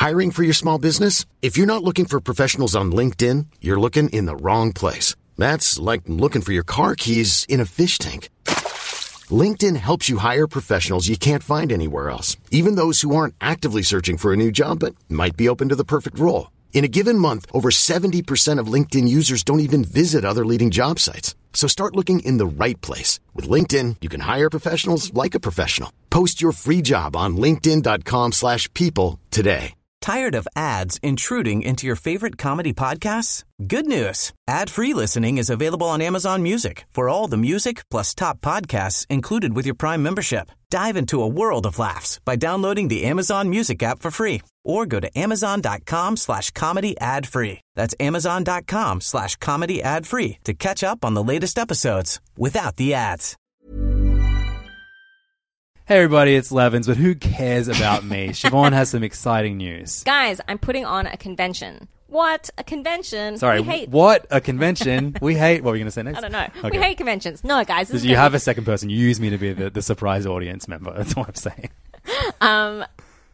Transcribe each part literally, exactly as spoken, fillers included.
Hiring for your small business? If you're not looking for professionals on LinkedIn, you're looking in the wrong place. That's like looking for your car keys in a fish tank. LinkedIn helps you hire professionals you can't find anywhere else, even those who aren't actively searching for a new job but might be open to the perfect role. In a given month, over seventy percent of LinkedIn users don't even visit other leading job sites. So start looking in the right place. With LinkedIn, you can hire professionals like a professional. Post your free job on linkedin.com slash people today. Tired of ads intruding into your favorite comedy podcasts? Good news. Ad-free listening is available on Amazon Music for all the music plus top podcasts included with your Prime membership. Dive into a world of laughs by downloading the Amazon Music app for free or go to amazon.com slash comedy ad free. That's amazon.com slash comedy ad free to catch up on the latest episodes without the ads. Hey everybody, it's Levins, but who cares about me? Siobhan has some exciting news. Guys, I'm putting on a convention. What? A convention? Sorry, we hate- what? A convention? We hate... What were you going to say next? I don't know. Okay. We hate conventions. No, guys. This you is have be- a second person. You use me to be the, the surprise audience member. That's what I'm saying. Um...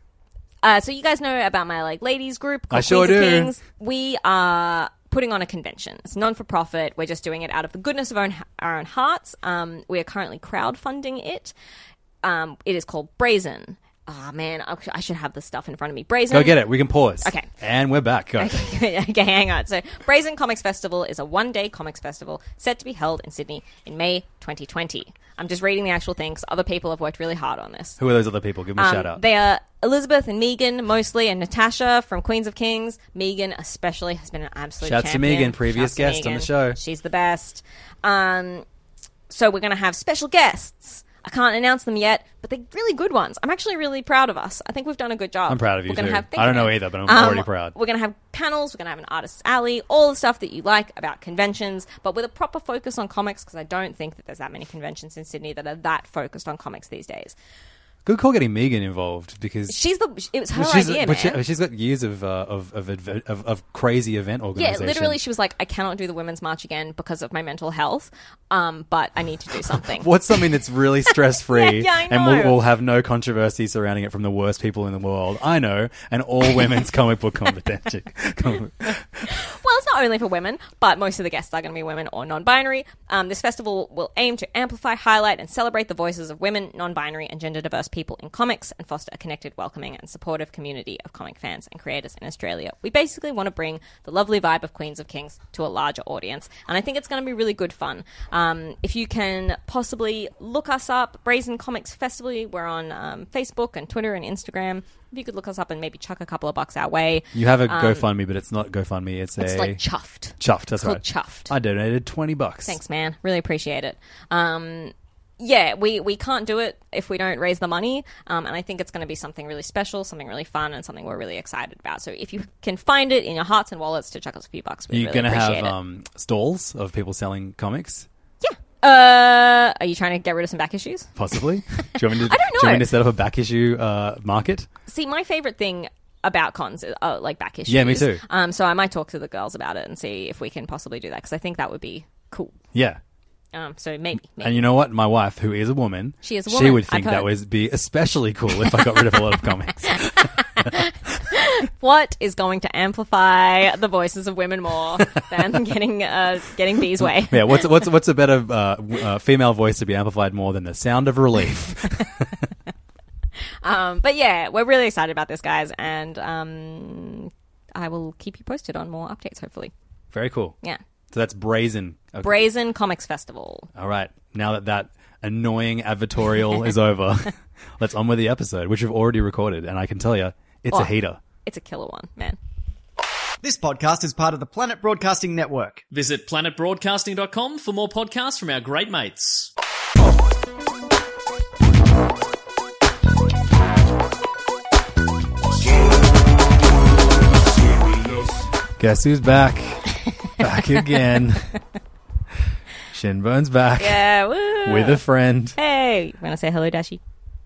Uh, so you guys know about my like ladies group called I sure Queens of do. Kings. We are putting on a convention. It's non-for-profit. We're just doing it out of the goodness of our own, our own hearts. Um, we are currently crowdfunding it. Um, it is called Brazen. Oh, man, I I should have this stuff in front of me. Brazen. Go get it. We can pause. Okay. And we're back. Go. Okay, okay, hang on. So, Brazen Comics Festival is a one-day comics festival set to be held in Sydney in May twenty twenty. I'm just reading the actual thing because other people have worked really hard on this. Who are those other people? Give them a Um, shout out. They are Elizabeth and Megan mostly, and Natasha from Queens of Kings. Megan especially has been an absolute Shouts to champion. Megan, previous Shouts to guest on Megan. the show. She's the best. Um, so we're going to have special guests. I can't announce them yet, but they're really good ones. I'm actually really proud of us. I think we've done a good job. I'm proud of you we're gonna too. Have, I don't you, know man. either, but I'm Um, already proud. We're going to have panels. We're going to have an artist's alley, all the stuff that you like about conventions, but with a proper focus on comics, because I don't think that there's that many conventions in Sydney that are that focused on comics these days. Good call getting Megan involved because She's the. It was her she's, idea, but man. she, she's got years of, uh, of, of, adve- of of crazy event Yeah, organization. literally, she was like, I cannot do the Women's March again because of my mental health, um, but I need to do something. What's something that's really stress free Yeah, yeah, I and know. will, will have no controversy surrounding it from the worst people in the world? I know, an all women's comic book competition. Com- Well, it's not only for women, but most of the guests are going to be women or non-binary. Um, this festival will aim to amplify, highlight, and celebrate the voices of women, non-binary, and gender-diverse people in comics and foster a connected, welcoming, and supportive community of comic fans and creators in Australia. We basically want to bring the lovely vibe of Queens of Kings to a larger audience, and I think it's going to be really good fun. Um, if you can possibly look us up, Brazen Comics Festival, we're on um, Facebook and Twitter and Instagram. If you could look us up and maybe chuck a couple of bucks our way. you have a Um, GoFundMe, but it's not GoFundMe. It's, It's a like Chuffed. Chuffed. That's It's called right. Chuffed. I donated twenty bucks. Thanks, man. Really appreciate it. Um, yeah, we, we can't do it if we don't raise the money, um, and I think it's going to be something really special, something really fun, and something we're really excited about. So if you can find it in your hearts and wallets to chuck us a few bucks, we'd You're really going to appreciate have it. um, stalls of people selling comics, Uh, are you trying to get rid of some back issues? possibly. Do you want me to? I don't Do you want know. me to set up a back issue uh, market? See, my favorite thing about cons is uh, like back issues. Yeah, me too. Um, so I might talk to the girls about it and see if we can possibly do that, because I think that would be cool. Yeah. Um, so maybe, maybe. And you know what? My wife, who is a woman, She is a She woman, would think I've that heard. would be especially cool if I got rid of a lot of comics. What is going to amplify the voices of women more than getting uh, getting Bee's way? Yeah, what's what's what's a better uh, w- uh, female voice to be amplified more than the sound of relief? Um, but yeah, we're really excited about this, guys, and um, I will keep you posted on more updates, hopefully. Very cool. Yeah. So that's Brazen. Okay. Brazen Comics Festival. All right. Now that that annoying advertorial is over, let's on with the episode, which we've already recorded, and I can tell you, it's Oh. a heater. It's a killer one, man. This podcast is part of the Planet Broadcasting Network. Visit planet broadcasting dot com for more podcasts from our great mates. Guess who's back? Back again. Shinbone's back Yeah, woo. with a friend. Hey, you want to say hello, Dashi?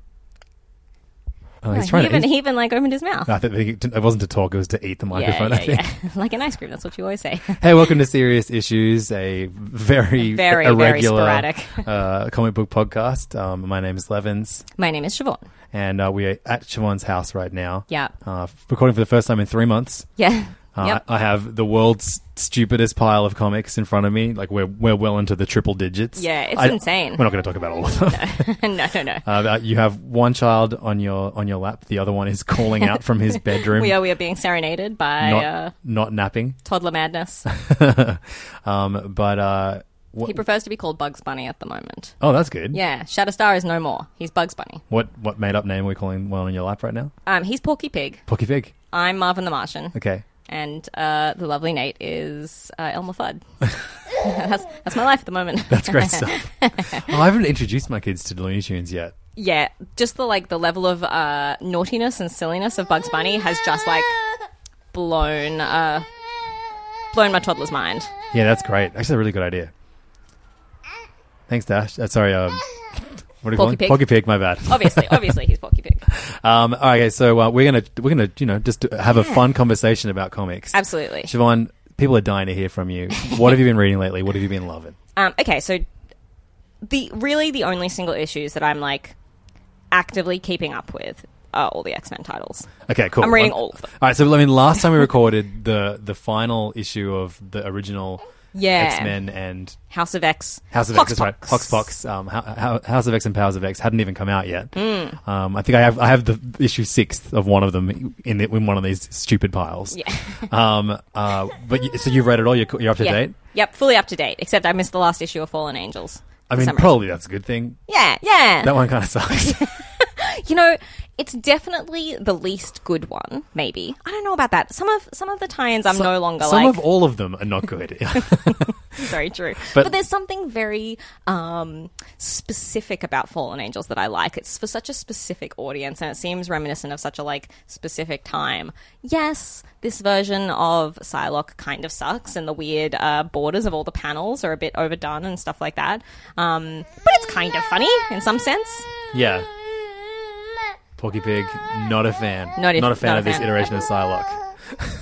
Oh, he's he, trying even, to. he even like opened his mouth. I think it wasn't to talk; it was to eat the microphone. yeah, I think. yeah, yeah. Like an ice cream. That's what you always say. Hey, welcome to Serious Issues, a very, Very, very irregular sporadic. uh, comic book podcast. Um, my name is Levins, My name is Siobhan. and uh, we're at Siobhan's house right now. Yeah. Uh, recording for the first time in three months. Yeah. Uh, Yep. I have the world's stupidest pile of comics in front of me. Like we're we're well into the triple digits. Yeah, it's I- insane. We're not going to talk about all of them. no, no, no. Uh, you have one child on your on your lap. The other one is calling out from his bedroom. We are we are being serenaded by not, uh, not napping. toddler madness. um, but uh, wh- He prefers to be called Bugs Bunny at the moment. oh, that's good. Yeah, Shatterstar is no more. He's Bugs Bunny. What what made up name are we calling one on your lap right now? Um, he's Porky Pig. Porky Pig. I'm Marvin the Martian. Okay. And uh, the lovely Nate is uh, Elmer Fudd. that's, that's my life at the moment. That's great stuff. Oh, I haven't introduced my kids to Looney Tunes yet. Yeah, just the like the level of uh, naughtiness and silliness of Bugs Bunny has just like blown uh, blown my toddler's mind. Yeah, that's great. Actually, a really good idea. Thanks, Dash. Uh, sorry, um, what do you call Porky it? Pig. Porky Pig. My bad. Obviously, obviously, he's Porky Pig. Um, all right, okay, so uh, we're gonna we're gonna you know just do- have a fun conversation about comics. Absolutely. Siobhan, people are dying to hear from you. What have you been reading lately? What have you been loving? Um, okay, so the really the only single issues that I'm like actively keeping up with are all the X-Men titles. Okay, cool. I'm reading One- all of them. All right, so I mean, last time we recorded the the final issue of the original Yeah. X-Men and House of X. House of Hox X, that's right. Pox. Hoxpox. Um, Ho- Ho- House of X and Powers of X hadn't even come out yet. Mm. Um, I think I have I have the issue sixth of one of them in the, in one of these stupid piles. Yeah. um. Uh. But you, so you've read it all. You're, you're up to Yeah. date. Yep, fully up to date, except I missed the last issue of Fallen Angels. I for mean, some probably that's a good thing. reason. Yeah, yeah. That one kind of sucks. You know, it's definitely the least good one, maybe. I don't know about that. Some of some of the tie-ins I'm So- no longer Some like... of all of them are not good. Very true. But- But, there's something very um, specific about Fallen Angels that I like. It's for such a specific audience, and it seems reminiscent of such a like specific time. Yes, this version of Psylocke kind of sucks, and the weird uh, borders of all the panels are a bit overdone and stuff like that. Um, but it's kind of funny in some sense. Yeah. Porky Pig, not a fan. Not a- not a fan not a of this fan. iteration of Psylocke.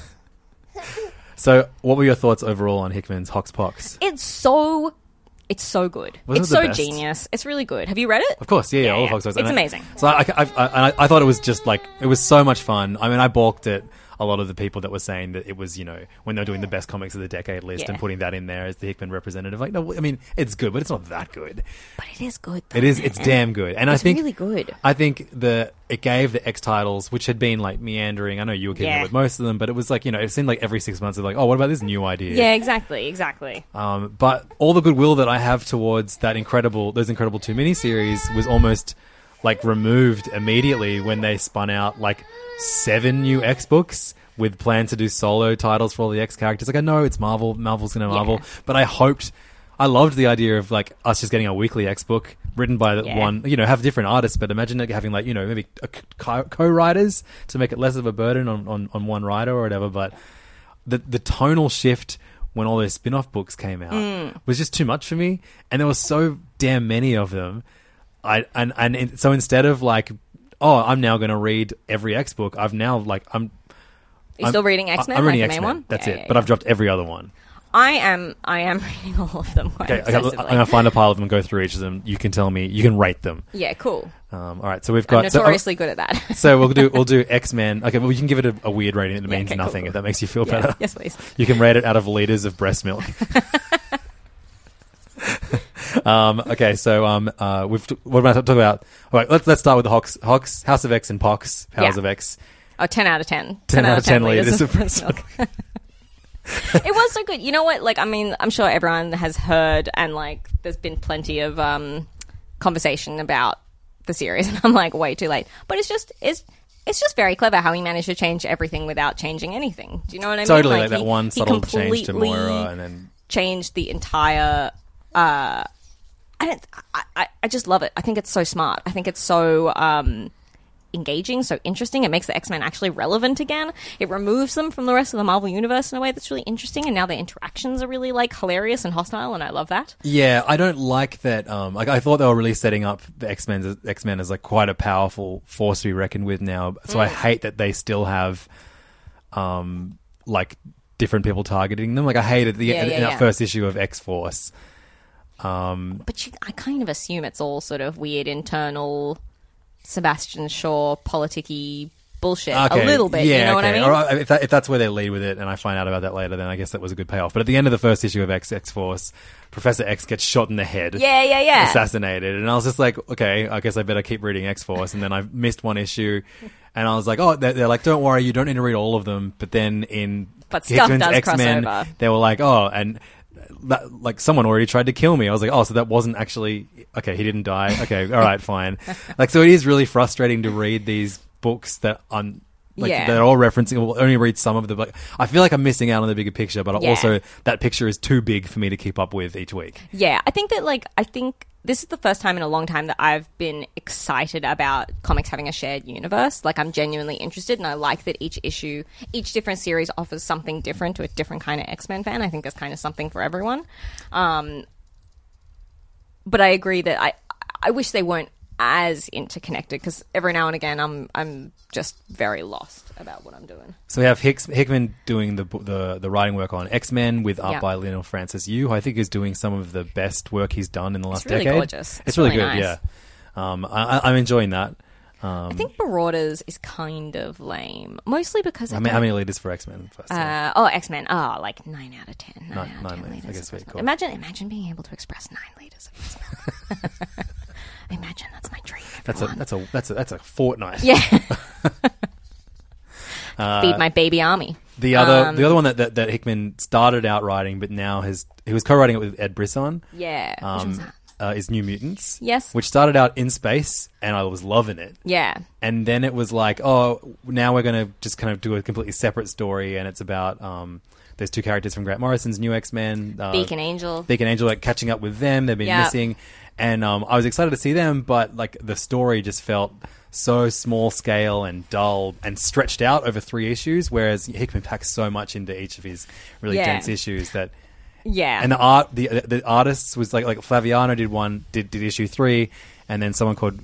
So, what were your thoughts overall on Hickman's Hoxpox? It's so... It's so good. Wasn't it's it the so best? genius. It's really good. Have you read it? Of course, yeah, yeah, Yeah, all yeah. of Hoxpox. It's And I- amazing. So I, I, I, I, I thought it was just like, it was so much fun. I mean, I balked at a lot of the people that were saying that it was, you know, when they're doing the best comics of the decade list Yeah. and putting that in there as the Hickman representative. Like, no, I mean, it's good, but it's not that good. But it is good, though. It is, it's damn good. And I It's think, really good. I think the, it gave the X titles, which had been like meandering. I know you were keeping Yeah. up with most of them, but it was like, you know, it seemed like every six months they're like, oh, what about this new idea? Yeah, exactly, exactly. Um, but all the goodwill that I have towards that incredible, those incredible two miniseries was almost like removed immediately when they spun out like seven new X books with plans to do solo titles for all the X characters. Like I know it's Marvel, Marvel's gonna Marvel, Yeah. but I hoped, I loved the idea of like us just getting a weekly X book written by the Yeah. one, you know, have different artists, but imagine like having like, you know, maybe a co- co-writers to make it less of a burden on, on, on one writer or whatever. But the the tonal shift when all those spin-off books came out Mm. was just too much for me, and there were so damn many of them. I and and in, so instead of like, oh, I'm now going to read every X book, I've now like I'm. Are you I'm- still reading X-Men? I'm reading like the X-Men. main one? That's Yeah, it. yeah, but yeah. I've dropped every other one. I am. I am reading all of them quite Okay, I got, obsessively. I'm going to find a pile of them and go through each of them. You can tell me. You can rate them. Yeah, cool. Um, all right, so we've I'm got so- notoriously good at that. So we'll do we'll do X Men. Okay, well you can give it a, a weird rating that Yeah, means okay, cool, nothing cool. if that makes you feel Yeah, better. yes, please. You can rate it out of liters of breast milk. um, okay, so um, uh, we've t- what about talk about? All right, let's let's start with the Hox, Hox House of X and Pox Powers Yeah. of X. Oh, ten out of ten. ten out of ten liters of breast milk. It was so good. You know what? Like, I mean, I'm sure everyone has heard, and like, there's been plenty of um, conversation about the series, and I'm like, way too late. But it's just, it's, it's just very clever how he managed to change everything without changing anything. Do you know what I mean? Totally, like, that he- one he subtle change to completely Moira, and then changed the entire. Uh, I don't. I, I, I just love it. I think it's so smart. I think it's so. Um, engaging, so interesting. It makes the X-Men actually relevant again. It removes them from the rest of the Marvel universe in a way that's really interesting, and now their interactions are really like hilarious and hostile, and I love that. yeah, I don't like that. Um, like I thought they were really setting up the X Men X Men as like quite a powerful force to be reckoned with now. So I hate that they still have, um, like different people targeting them. Like I hated the Yeah, in yeah, that yeah. first issue of X Force. Um, But you, I kind of assume it's all sort of weird internal Sebastian Shaw politicky bullshit Okay, a little bit. yeah, you know what I okay. mean? All right, if, that, if that's where they lead with it, and I find out about that later, then I guess that was a good payoff. But at the end of the first issue of X X Force, Professor X gets shot in the head. Yeah, yeah, yeah. Assassinated. And I was just like, okay, I guess I better keep reading X Force. And then I missed one issue, and I was like, oh, they're, they're like, don't worry, you don't need to read all of them. But then in But stuff Hickman's does X-Men, cross over. they were like, oh, and that, like someone already tried to kill me. I was like, oh, so that wasn't actually okay. He didn't die. Okay, all right, fine. Like, so it is really frustrating to read these books that I'm like Yeah. they're all referencing. We'll only read some of them. Like, I feel like I'm missing out on the bigger picture, but Yeah. also that picture is too big for me to keep up with each week. Yeah, I think that, like, I think this is the first time in a long time that I've been excited about comics having a shared universe. Like, I'm genuinely interested, and I like that each issue, each different series offers something different to a different kind of X-Men fan. I think there's kind of something for everyone. Um, but I agree that I, I wish they weren't as interconnected, because every now and again I'm I'm just very lost about what I'm doing. So we have Hicks, Hickman doing the the the writing work on X-Men with art Yeah. by Lionel Francis Yu, who I think is doing some of the best work he's done in the last It's really decade. gorgeous. It's, It's really, really good. nice. Yeah, um, I, I- I'm enjoying that. Um, I think Marauders is kind of lame, mostly because I how many, how don't- many leaders for X-Men? First Uh, oh, X-Men. Oh, like nine out of ten. Nine, Nine- out of nine ten leaders. liters. I guess of we X-Men. cool. Imagine, imagine being able to express nine liters of X-Men. Imagine that's my dream. that's a Everyone. that's a that's a that's a fortnight. yeah. Feed my baby army. The other Um, the other one that, that that Hickman started out writing, but now has he was co-writing it with Ed Brisson. Yeah. Which Um, one's that? uh, is New Mutants. Yes. Which started out in space, and I was loving it. Yeah. And then it was like, oh, now we're going to just kind of do a completely separate story, and it's about um, there's two characters from Grant Morrison's New X-Men, uh, Beacon Angel. Beacon Angel, like catching up with them. They've been Yeah. missing, and um, I was excited to see them, but like the story just felt so small scale and dull and stretched out over three issues, whereas Hickman packs so much into each of his really Yeah. dense issues that. Yeah. And the art, the the artists was like like Flaviano did one, did, did issue three, and then someone called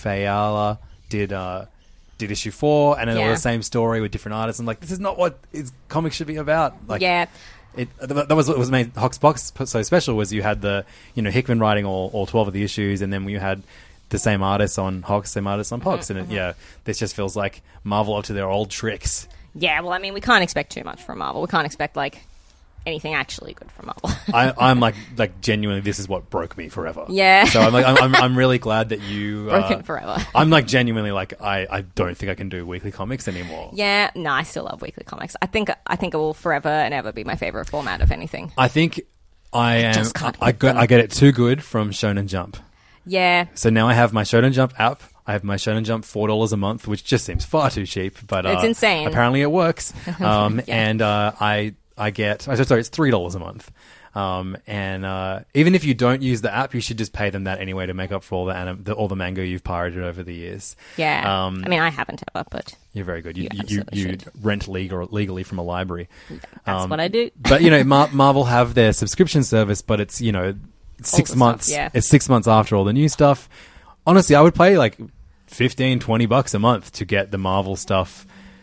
Fayala did uh, did issue four, and then it Yeah. was the same story with different artists. I'm like, this is not what is comics should be about. Like, yeah. it that was what was made Hoxbox so special, was you had the you know Hickman writing all, all twelve of the issues, and then you had the same artists on Hox, same artists on Pox, and it, yeah, this just feels like Marvel up to their old tricks. Yeah. Well, I mean, we can't expect too much from Marvel. We can't expect, like, anything actually good from Marvel. I, I'm like, like genuinely, this is what broke me forever. Yeah. So I'm like, I'm, I'm, I'm really glad that you Broken uh, forever. I'm like genuinely like, I, I don't think I can do weekly comics anymore. Yeah. No, I still love weekly comics. I think I think it will forever and ever be my favorite format of anything. I think I am. just can't I, get get, them. I get it too good from Shonen Jump. Yeah. So now I have my Shonen Jump app. I have my Shonen Jump four dollars a month, which just seems far too cheap. But uh, It's insane. Apparently, it works. Um, Yeah. And uh, I I get. oh, Sorry, it's three dollars a month. Um, and uh, even if you don't use the app, you should just pay them that anyway to make up for all the, anim- the all the manga you've pirated over the years. Yeah. Um, I mean, I haven't ever, but You're very good. You You you, you, absolutely you should. rent legal, legally from a library. that's Um, what I do. But you know, Mar- Marvel have their subscription service, but it's you know six the months. stuff, yeah. It's six months after all the new stuff. Honestly, I would pay like fifteen, twenty bucks a month to get the Marvel stuff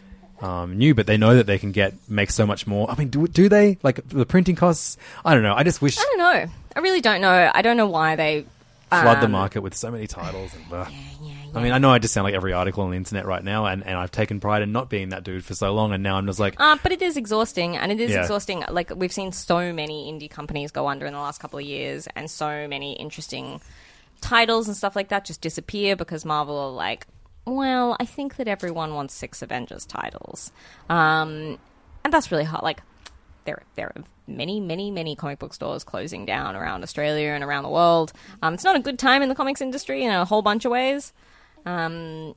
um, new, but they know that they can get make so much more. I mean, do do they like the printing costs? I don't know. I just wish I don't know. I really don't know. I don't know why they flood the um, market with so many titles. And, ugh. yeah, I mean, I know I just sound like every article on the internet right now, and, and I've taken pride in not being that dude for so long, and now I'm just like, Uh, but it is exhausting, and it is Yeah. exhausting. Like, we've seen so many indie companies go under in the last couple of years, and so many interesting titles and stuff like that just disappear because Marvel are like, well, I think that everyone wants six Avengers titles. Um, and that's really hard. Like, there, there are many, many, many comic book stores closing down around Australia and around the world. Um, it's not a good time in the comics industry in a whole bunch of ways. Um,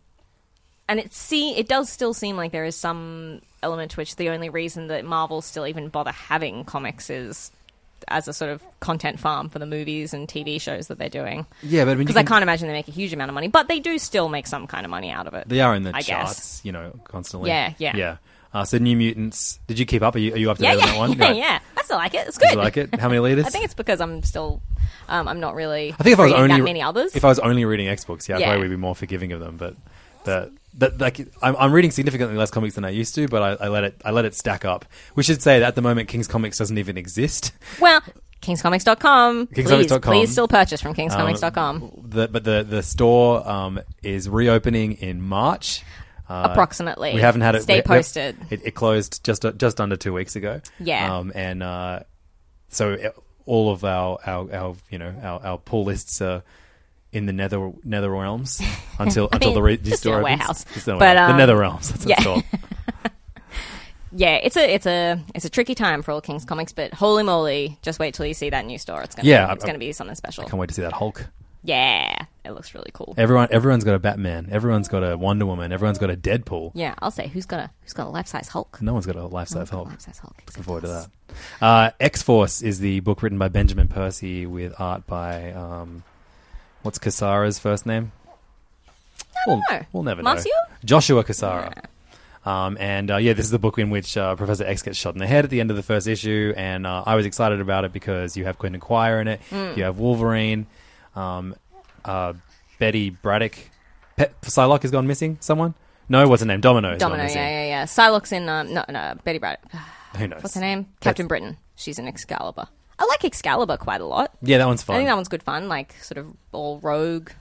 and it see it does still seem like there is some element to which the only reason that Marvel still even bother having comics is as a sort of content farm for the movies and T V shows that they're doing. yeah, but I mean, you Because I can- can't imagine they make a huge amount of money, but they do still make some kind of money out of it. They are in the I charts, guess. you know, constantly. Yeah, yeah. yeah. Uh, so New Mutants. Did you keep up? Are you, are you up to Yeah, date on yeah, that one? yeah, Right. yeah. I still like it. It's Did good. you like it? How many liters? I think it's because I'm still, um, I'm not really. I think if I was reading only that many others. if I was only reading X books, yeah, I Yeah. probably would be more forgiving of them. But the that like I'm, I'm reading significantly less comics than I used to, but I, I let it I let it stack up. We should say that at the moment, King's Comics doesn't even exist. Well, kings comics dot com. kings Please, comics dot com. please still purchase from kings comics dot com. Um, the, but the, the store um, is reopening in March. Uh, Approximately. We haven't had it. Stay we- we- posted. It, it closed just just under two weeks ago. Yeah. Um, and uh, so it, all of our, our, our you know our, our pull lists are in the nether nether realms until I until mean, the re- just store in a opens. warehouse. Just in a But, warehouse. um, the nether realms. That's what it's yeah. called. Yeah, it's a it's a it's a tricky time for all King's Comics, but holy moly, just wait till you see that new store. It's gonna Yeah, be, it's I- gonna be something special. Can't wait to see that Hulk. Yeah, it looks really cool. Everyone, everyone's got a Batman. Everyone's got a Wonder Woman. Everyone's got a Deadpool. Yeah, I'll say who's got a who's got a life size Hulk? No one's got a life-size Hulk. Life size Hulk. Looking forward to that. Uh, X-Force is the book written by Benjamin Percy with art by um, what's Cassara's first name? I don't we'll, know. We'll never Marcio? know. Joshua Cassara. Um, and uh, yeah, this is the book in which uh, Professor X gets shot in the head at the end of the first issue, and uh, I was excited about it because you have Quentin Quire in it, Mm. you have Wolverine, um, uh, Betty Braddock. Pe- Psylocke has gone missing. Someone? No, what's her name? Domino. Has Domino, gone missing. yeah, yeah, yeah. Psylocke's in um, no, no, Betty Braddock. Who knows? What's her name? Captain Britain. She's in Excalibur. I like Excalibur quite a lot. Yeah, that one's fun. I think that one's good fun, like sort of all rogue.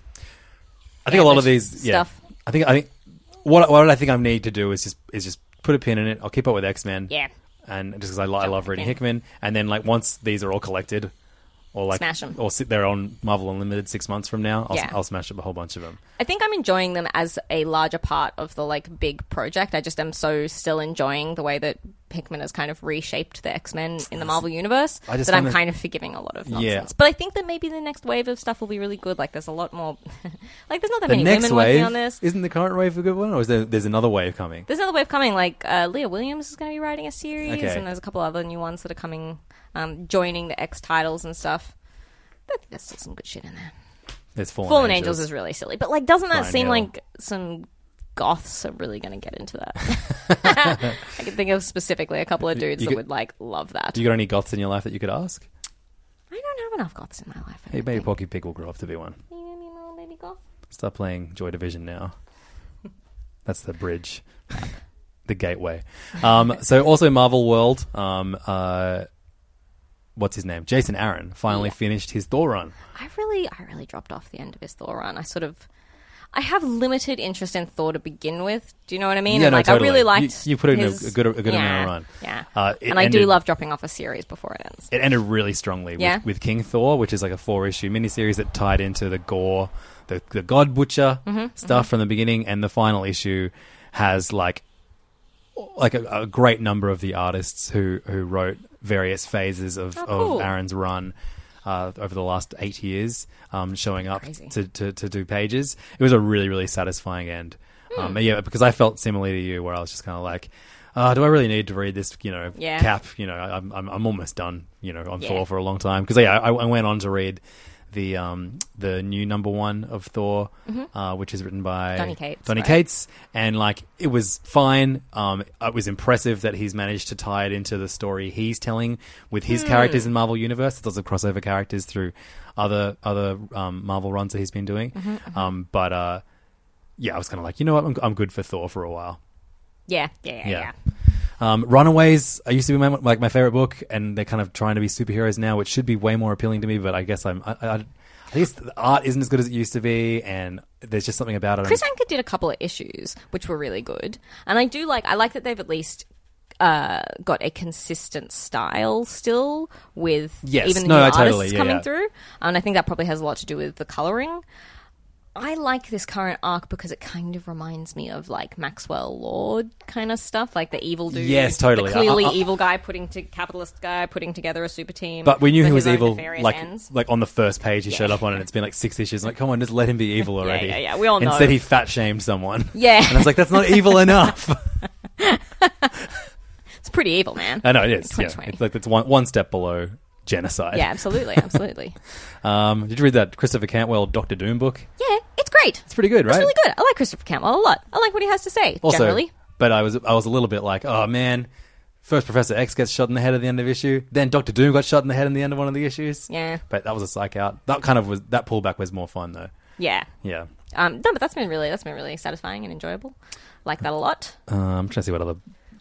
I think a lot of Ambush these yeah. stuff. I think I think what what I think I need to do is just is just put a pin in it. I'll keep up with X-Men. Yeah. And just because I, li- I Jump love reading in. Hickman, and then like once these are all collected, or like Smash 'em. or sit there on Marvel Unlimited six months from now, I'll, Yeah. I'll smash up a whole bunch of them. I think I'm enjoying them as a larger part of the like big project. I just am so still enjoying the way that Hickman has kind of reshaped the X-Men in the Marvel universe I just that I'm find that- kind of forgiving a lot of nonsense. Yeah. But I think that maybe the next wave of stuff will be really good. Like there's a lot more like there's not that The many next women wave working on this. isn't the current wave a good one, or is there there's another wave coming? There's another wave coming. Like uh, Leah Williams is going to be writing a series, Okay. and there's a couple other new ones that are coming, um, joining the X titles and stuff. But I think there's still some good shit in there. There's Fallen, Fallen Angels. Angels is really silly, but like, doesn't that Brian seem Hill. like some goths are really going to get into that? I can think of specifically a couple of dudes you that could- would like love that. Do you got any goths in your life that you could ask? I don't have enough goths in my life. I Hey, don't maybe think. Pocky Pig will grow up to be one. You know, you know, baby goth. Start playing Joy Division now. That's the bridge, the gateway. Um, so also Marvel World. Um, uh, what's his name? Jason Aaron finally Yeah. finished his Thor run. I really, I really dropped off the end of his Thor run. I sort of, I have limited interest in Thor to begin with. Do you know what I mean? Yeah, and no, like, totally. I really You- liked. you put in a- his- a good- a good yeah, amount of run. Yeah, Uh, it and I do ended- love dropping off a series before it ends. It ended really strongly with, Yeah. with King Thor, which is like a four-issue miniseries that tied into the gore, the, the God Butcher Mm-hmm, stuff from the beginning, and the final issue has like like a, a great number of the artists who, who wrote various phases of, Oh, cool. of Aaron's run uh, over the last eight years um, showing up Crazy. to, to, to do pages. It was a really, really satisfying end. Hmm. Um, yeah, because I felt similarly to you, where I was just kind of like, uh, do I really need to read this, you know, Yeah. cap? You know, I'm, I'm, I'm almost done, you know, on Yeah. Thor for a long time. Because yeah, I, I went on to read the um, the new number one of Thor, uh, which is written by Donny Cates, Donny right. Cates, and like it was fine. Um, it was impressive that he's managed to tie it into the story he's telling with his characters in Marvel Universe. There's lots of crossover characters through other other um, Marvel runs that he's been doing. Um, but uh, yeah, I was kind of like, you know what, I'm, I'm good for Thor for a while. Yeah, yeah, yeah. Yeah. yeah. Um, Runaways, I used to be my, like my favorite book, and they're kind of trying to be superheroes now, which should be way more appealing to me. But I guess I'm, I, I, I think it's, the art isn't as good as it used to be, and there's just something about it. Chris Anker did a couple of issues which were really good, and I do like. I like that they've at least uh, got a consistent style still with Yes. even the No, new I artists totally- yeah, coming yeah. through, and I think that probably has a lot to do with the coloring. I like this current arc because it kind of reminds me of like Maxwell Lord kind of stuff, like the evil dude. Yes, totally. The clearly I- I- evil guy putting to capitalist guy putting together a super team. But we knew for he his was own evil, nefarious like ends. like on the first page he showed up on, and it's been like six issues. Like, come on, just let him be evil already. yeah, yeah, we all know. Instead, he fat shamed someone. Yeah. and I was like, that's not evil enough. It's pretty evil, man. I know it is. twenty Yeah, twenty. it's like it's one one step below genocide. Yeah, absolutely, absolutely. Um, did you read that Christopher Cantwell Doctor Doom book? Yeah, it's great. It's pretty good, right? It's really good. I like Christopher Cantwell a lot. I like what he has to say, Also, generally. but I was I was a little bit like, oh man, first Professor X gets shot in the head at the end of issue, then Doctor Doom got shot in the head in the end of one of the issues. Yeah. But that was a psych out. That kind of was that pullback was more fun though. Yeah. Yeah. Um, no, but that's been really that's been really satisfying and enjoyable. Like that a lot. Uh, I'm trying to see what other.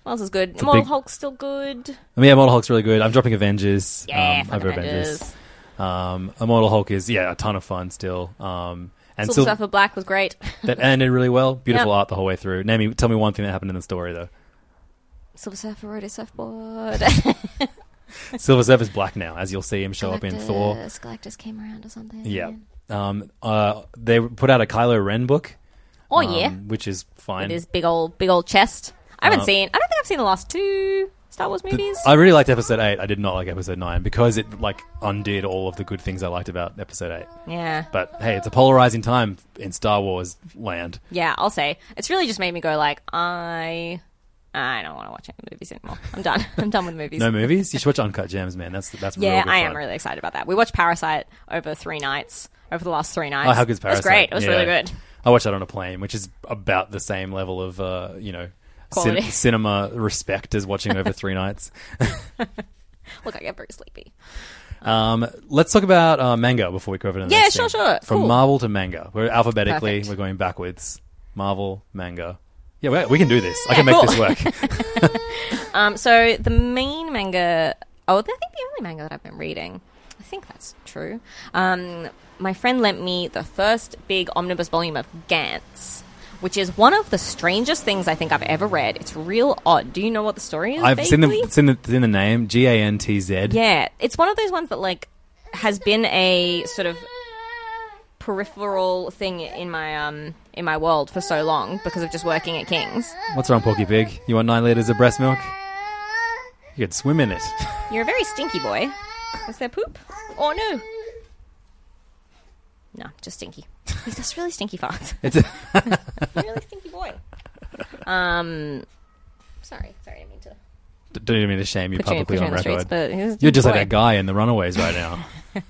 What else is good? a Immortal big- Hulk's still good. I mean, yeah, Immortal Hulk's really good. I'm dropping Avengers Yeah, um, fuck over Avengers. Avengers. Um, Immortal Hulk is, yeah, a ton of fun still. Um, and Silver Sil- Surfer Black was great. that ended really well. Beautiful Yep. art the whole way through. Name me, tell me one thing that happened in the story, though. Silver Surfer rode his surfboard. Silver Surfer's black now, as you'll see him show up in Thor. Galactus, Galactus came around or something. Yeah. Um, uh, they put out a Kylo Ren book. Oh, um, yeah. Which is fine. With his big old, big old chest. I haven't Um, seen, I don't think I've seen the last two Star Wars movies. I really liked episode eight. I did not like episode nine because it like undid all of the good things I liked about episode eight. Yeah. But hey, it's a polarizing time in Star Wars land. Yeah, I'll say. It's really just made me go like, I... I don't want to watch any movies anymore. I'm done. I'm done with movies. No movies? You should watch Uncut Gems, man. That's that's Yeah, real good I am fun. really excited about that. We watched Parasite over three nights, over the last three nights. Oh, how good's Parasite? It was great. It was Yeah. really good. I watched that on a plane, which is about the same level of uh, you know Quality. cin- cinema respect as watching over three nights. Look, I get very sleepy. Um, let's talk about uh, manga before we go over to the Yeah, next sure, thing. sure. From Cool. Marvel to manga, we're alphabetically. Perfect. We're going backwards. Marvel, manga. Yeah, we, we can do this. I Yeah, can make cool. this work. Um, so the main manga... Oh, I think the only manga that I've been reading. I think that's true. Um, my friend lent me the first big omnibus volume of Gantz, which is one of the strangest things I think I've ever read. It's real odd. Do you know what the story is? I've seen the, vaguely? it's in the it's in the name G A N T Z. Yeah, it's one of those ones that like has been a sort of peripheral thing in my um in my world for so long because of just working at King's. What's wrong, Porky Pig? You want nine liters of breast milk? You could swim in it. You're a very stinky boy. Was there poop? Oh no. No, just stinky. He does really stinky farts. It's a, You're a really stinky boy. Um, sorry, sorry, I didn't mean to don't even mean to shame you put you, publicly put you on in the record. streets, but he's a You're stinky just like boy. that guy in The Runaways right now.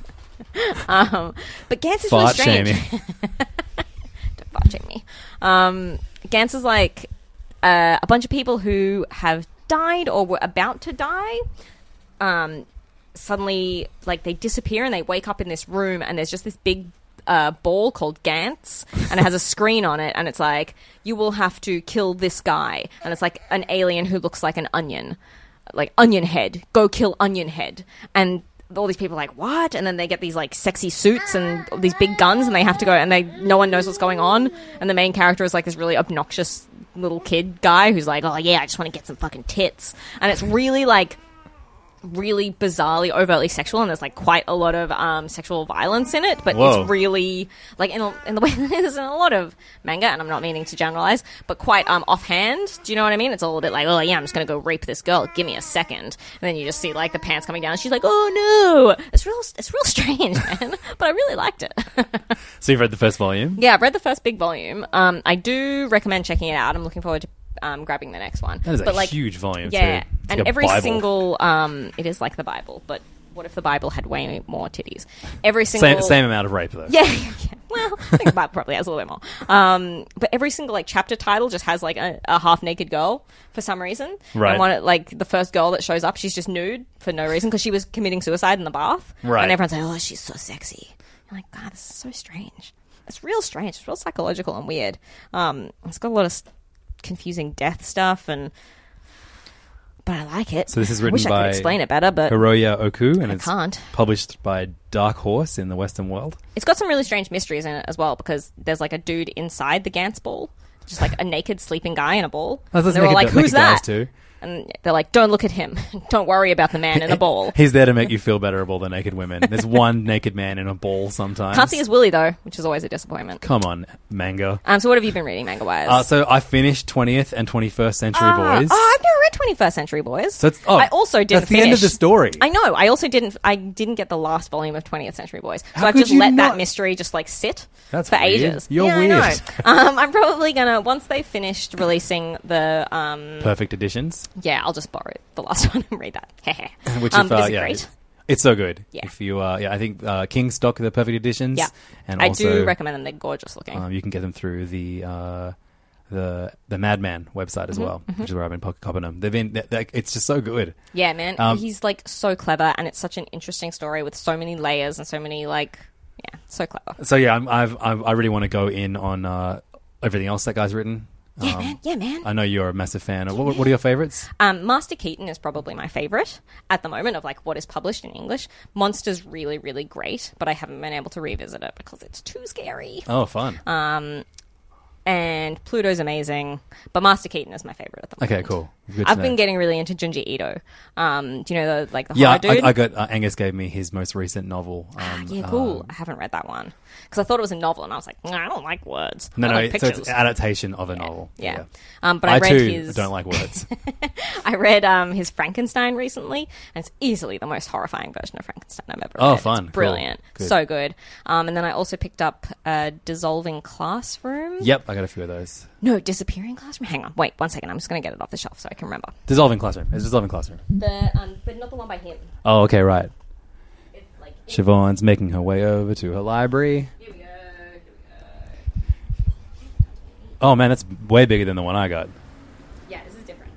Um, but Gantz is Fart really strange. shaming. Don't fart shame me. Um, Gantz is like uh, a bunch of people who have died or were about to die. Um, suddenly, like they disappear and they wake up in this room, and there's just this big uh, ball called Gantz, and it has a screen on it, and it's like you will have to kill this guy, and it's like an alien who looks like an onion, like Onion Head. Go kill Onion Head, and all these people are like, what? And then they get these like sexy suits and these big guns, and they have to go, and they no one knows what's going on, and the main character is like this really obnoxious little kid guy who's like, oh yeah, I just want to get some fucking tits, and it's really like really bizarrely overtly sexual, and there's like quite a lot of um sexual violence in it, but Whoa. it's really like in, a, in the way that it is in a lot of manga, and I'm not meaning to generalize, but quite um offhand. Do you know what I mean? It's a little bit like, oh yeah, I'm just gonna go rape this girl, give me a second, and then you just see like the pants coming down, and she's like, oh no, it's real it's real strange, man. But I really liked it. So you've read the first volume? Yeah, I've read the first big volume. um I do recommend checking it out. I'm looking forward to um grabbing the next one. That is but a like huge volume, yeah, too. It's and like a every Bible. single um, it is like the Bible, but what if the Bible had way more titties? Every single Same, same amount of rape, though. yeah, yeah, yeah. Well, I think the Bible probably has a little bit more. Um, but every single like chapter title just has like a, a half naked girl for some reason. Right. And one like the first girl that shows up, she's just nude for no reason because she was committing suicide in the bath. Right. And everyone's like, oh, she's so sexy. I'm like, God, this is so strange. It's real strange. It's real psychological and weird. Um, it's got a lot of s- confusing death stuff and. But I like it. So this is I written wish I by could explain it better, but Hiroya Oku, and I it's can't. published by Dark Horse in the Western world. It's got some really strange mysteries in it as well, because there's like a dude inside the Gantz ball, just like a naked sleeping guy in a ball. Oh, And there's they're all naked- like, "Who's naked guys that?" too. And they're like, "Don't look at him. Don't worry about the man in the ball." He's there to make you feel better about the naked women. There's one naked man in a ball sometimes. Can't see his willy though, which is always a disappointment. Come on, manga. Um, so what have you been reading, manga wise? Uh, so I finished twentieth and twenty-first Century Boys. Oh, I've never read twenty-first Century Boys. So it's- oh, I also didn't that's the end of finish- the story. I know. I also didn't. I didn't get the last volume of twentieth Century Boys, so How I've could just you let that not? mystery just like sit That's for weird. ages. You're yeah, weird. I know. um, I'm probably gonna once they finished releasing the um, Perfect editions, yeah, I'll just borrow the last one and read that. which um, if, but uh, is it yeah, great? it's so good. Yeah. If you, uh, yeah, I think uh, King stock the Perfect editions. Yeah, and I also, do recommend them. They're gorgeous looking. Um, you can get them through the uh, the the Madman website as Mm-hmm, well, which is where I've been pocket copping them. They've been, they're, they're- it's just so good. yeah, man, um, he's like so clever, and it's such an interesting story with so many layers and so many like, yeah, so clever. So yeah, I'm, I've, I've I really want to go in on uh, everything else that guy's written. Yeah, Um, man. Yeah, man. I know you're a massive fan. What, what are your favorites? Um, Master Keaton is probably my favorite at the moment of like what is published in English. Monster's really, really great, but I haven't been able to revisit it because it's too scary. Oh, fun. Um, and Pluto's amazing, but Master Keaton is my favorite at the moment. Okay, cool. Good to I've know. been getting really into Junji Ito. Um, do you know the like the Yeah, horror dude? I, I got uh, Angus gave me his most recent novel. Um, yeah, cool. um, I haven't read that one because I thought it was a novel, and I was like, nah, I don't like words. no, I no, like it's, so pictures. it's an adaptation of a novel. Yeah. Um, but I, I read too his. don't like words. I read um, his Frankenstein recently, and it's easily the most horrifying version of Frankenstein I've ever Oh, read. fun. It's brilliant. Cool. Good. So good. Um, and then I also picked up uh, Dissolving Classroom. Yep, I got a few of those. No, Disappearing Classroom. Hang on. Wait, one second. I'm just going to get it off the shelf so I can remember. Dissolving Classroom. It's Dissolving Classroom. The, um, but not the one by him. Oh, okay, right. It's like, it- Siobhan's making her way over to her library. Here we go. Here we go. Oh, man, that's way bigger than the one I got. Yeah, this is different.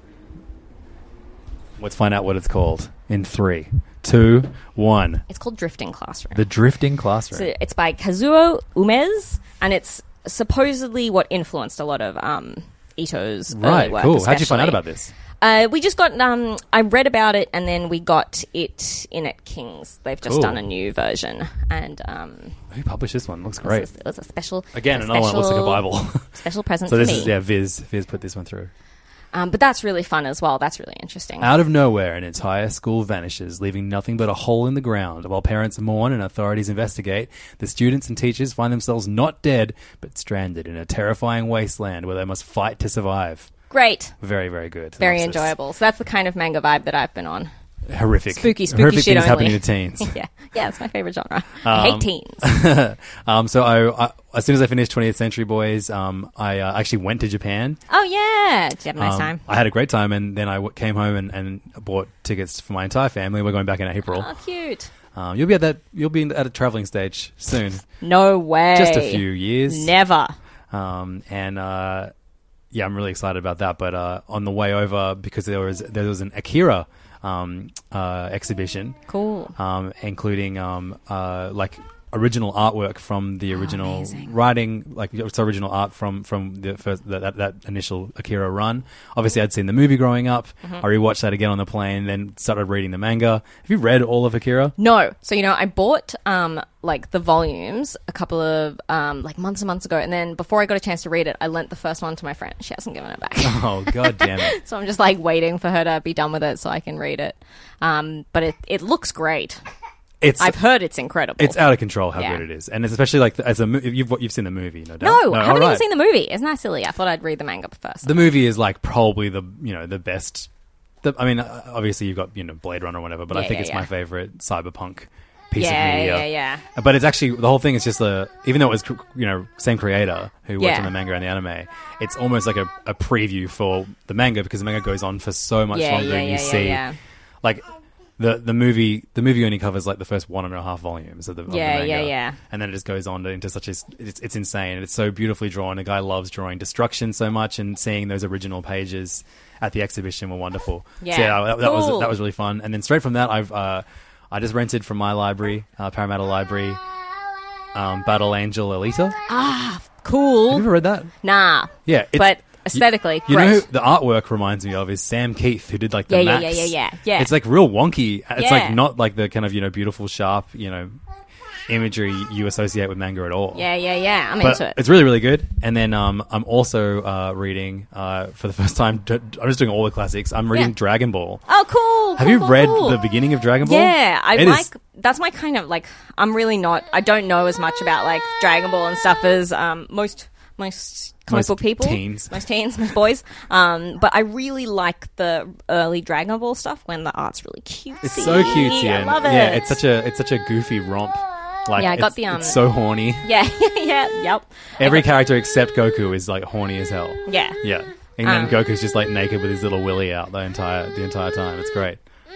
Let's find out what it's called in three, two, one. It's called Drifting Classroom. The Drifting Classroom. So it's by Kazuo Umez, and it's supposedly what influenced a lot of um, Ito's right, early work. cool. How'd you find out especially. about this? Uh, we just got. Um, I read about it, and then we got it in at King's. They've just Cool. done a new version, and um, Who published this one? Looks it great. was, it was a special. Again, a another one that looks like a special- Bible. Special present So for this me. is, yeah, Viz. Viz put this one through. Um, but that's really fun as well. That's really interesting. Out of nowhere, an entire school vanishes, leaving nothing but a hole in the ground. While parents mourn and authorities investigate, the students and teachers find themselves not dead, but stranded in a terrifying wasteland where they must fight to survive. Great. Very, very good. Very Synopsis. enjoyable. So that's the kind of manga vibe that I've been on. Horrific. Spooky, spooky Horrific shit things only. happening to teens. yeah, yeah, it's my favorite genre. I Um, hate teens. um, so I, I, as soon as I finished twentieth Century Boys, um, I uh, actually went to Japan. Oh yeah, did you have a nice Um, time? I had a great time, and then I w- came home and, and bought tickets for my entire family. We're going back in April. Oh, cute. Um, you'll be at that. You'll be in- at a traveling stage soon. No way. Just a few years. Never. Um, and uh, yeah, I'm really excited about that. But uh, on the way over, because there was there was an Akira um, uh, exhibition, Cool. um, including um, uh, like original artwork from the original amazing. writing, like it's original art from from the first that, that, that initial Akira run. Obviously, I'd seen the movie growing up. Mm-hmm. I rewatched that again on the plane, then started reading the manga. Have you read all of Akira? No. So, you know, I bought, um, like, the volumes a couple of, um, like, months and months ago. And then before I got a chance to read it, I lent the first one to my friend. She hasn't given it back. Oh, god damn it! So I'm just, like, waiting for her to be done with it so I can read it. Um, but it, it looks great. It's I've heard it's incredible. it's out of control how Yeah. good it is, and it's especially like as a mo- you've you've seen the movie, no doubt. No, I haven't alright. even seen the movie. Isn't that silly? I thought I'd read the manga first. The movie is like probably the you know the best. The, I mean, uh, obviously you've got you know Blade Runner or whatever, but I Yeah, think yeah, it's yeah. my favorite cyberpunk piece yeah, of media. yeah, yeah. But it's actually the whole thing is just a even though it was you know same creator who worked Yeah. on the manga and the anime, it's almost like a, a preview for the manga because the manga goes on for so much Yeah, longer yeah, and you yeah, yeah, see yeah. like. The, the movie the movie only covers like the first one and a half volumes of the, of the Yeah, manga, yeah, yeah. and then it just goes on to, into such a it's, it's insane. It's so beautifully drawn. The guy loves drawing destruction so much, and seeing those original pages at the exhibition were wonderful. Yeah. so, yeah that, that Cool. was that was really fun. And then straight from that, I've uh, I just rented from my library, uh, Parramatta Library, um, Battle Angel Alita. Ah, cool. Have you ever read that? Nah. Yeah, it's, But aesthetically, you, you great. know who the artwork reminds me of is Sam Keith, who did like the Yeah, yeah, maps. yeah, yeah, yeah, yeah. It's like real wonky. It's Yeah. like not like the kind of you know beautiful, sharp, you know, imagery you associate with manga at all. Yeah, yeah, yeah. I'm But into it. it's really, really good. And then um, I'm also uh, reading uh, for the first time. d- I'm just doing all the classics. I'm reading Yeah. Dragon Ball. Oh, cool. Have cool, you cool, read cool. the beginning of Dragon Ball? Yeah, I It like. is- That's my kind of like. I'm really not. I don't know as much about like Dragon Ball and stuff as um, most most comic Most book people, teens. most teens, most boys. Um, but I really like the early Dragon Ball stuff when the art's really cutesy. It's so cutesy. I and love it. Yeah, it's such a it's such a goofy romp. Like, Yeah, I got it's, the, um, it's so horny. Yeah, yeah, yep. Every character except Goku is like horny as hell. Yeah. Yeah. And then Um, Goku's just like naked with his little willy out the entire the entire time. It's great.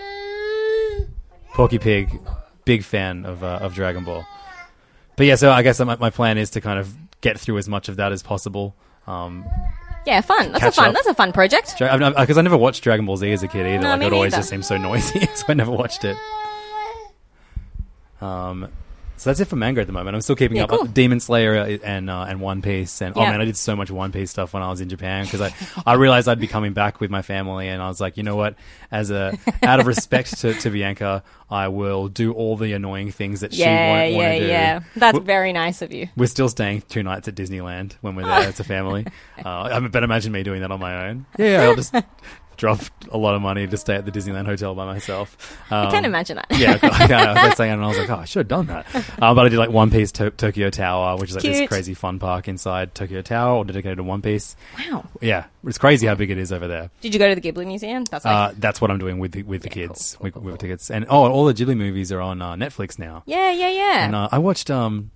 Porky Pig, big fan of uh, of Dragon Ball. But yeah, so I guess my, my plan is to kind of get through as much of that as possible. Um, Yeah, fun. That's a Catch fun. up. That's a fun project. because I never watched Dragon Ball Z as a kid either. No, like me it always neither. just seemed so noisy, so I never watched it. Um, So that's it for manga at the moment. I'm still keeping Yeah, up. cool. Demon Slayer and uh, and One Piece. And oh Yeah. man, I did so much One Piece stuff when I was in Japan because I, I realized I'd be coming back with my family, and I was like, you know what? As a out of respect to, to Bianca, I will do all the annoying things that she Yeah, won't yeah, want to do. yeah. That's We're- very nice of you. We're still staying two nights at Disneyland when we're there as a family. Uh, I bet imagine me doing that on my own. Yeah, yeah I'll just drop a lot of money to stay at the Disneyland hotel by myself. Um, I can't imagine that. yeah, I, I was saying, and I was like, oh, I should have done that. Um, but I did like One Piece to- Tokyo Tower, which is like this Cute. crazy fun park inside Tokyo Tower, all dedicated to One Piece. Wow. Yeah, it's crazy how big it is over there. Did you go to the Ghibli Museum? That's like, Uh, that's what I'm doing with the, with the Yeah, kids, cool, with, cool, with cool. tickets. And oh, all the Ghibli movies are on uh, Netflix now. yeah, yeah, yeah. And uh, I watched um,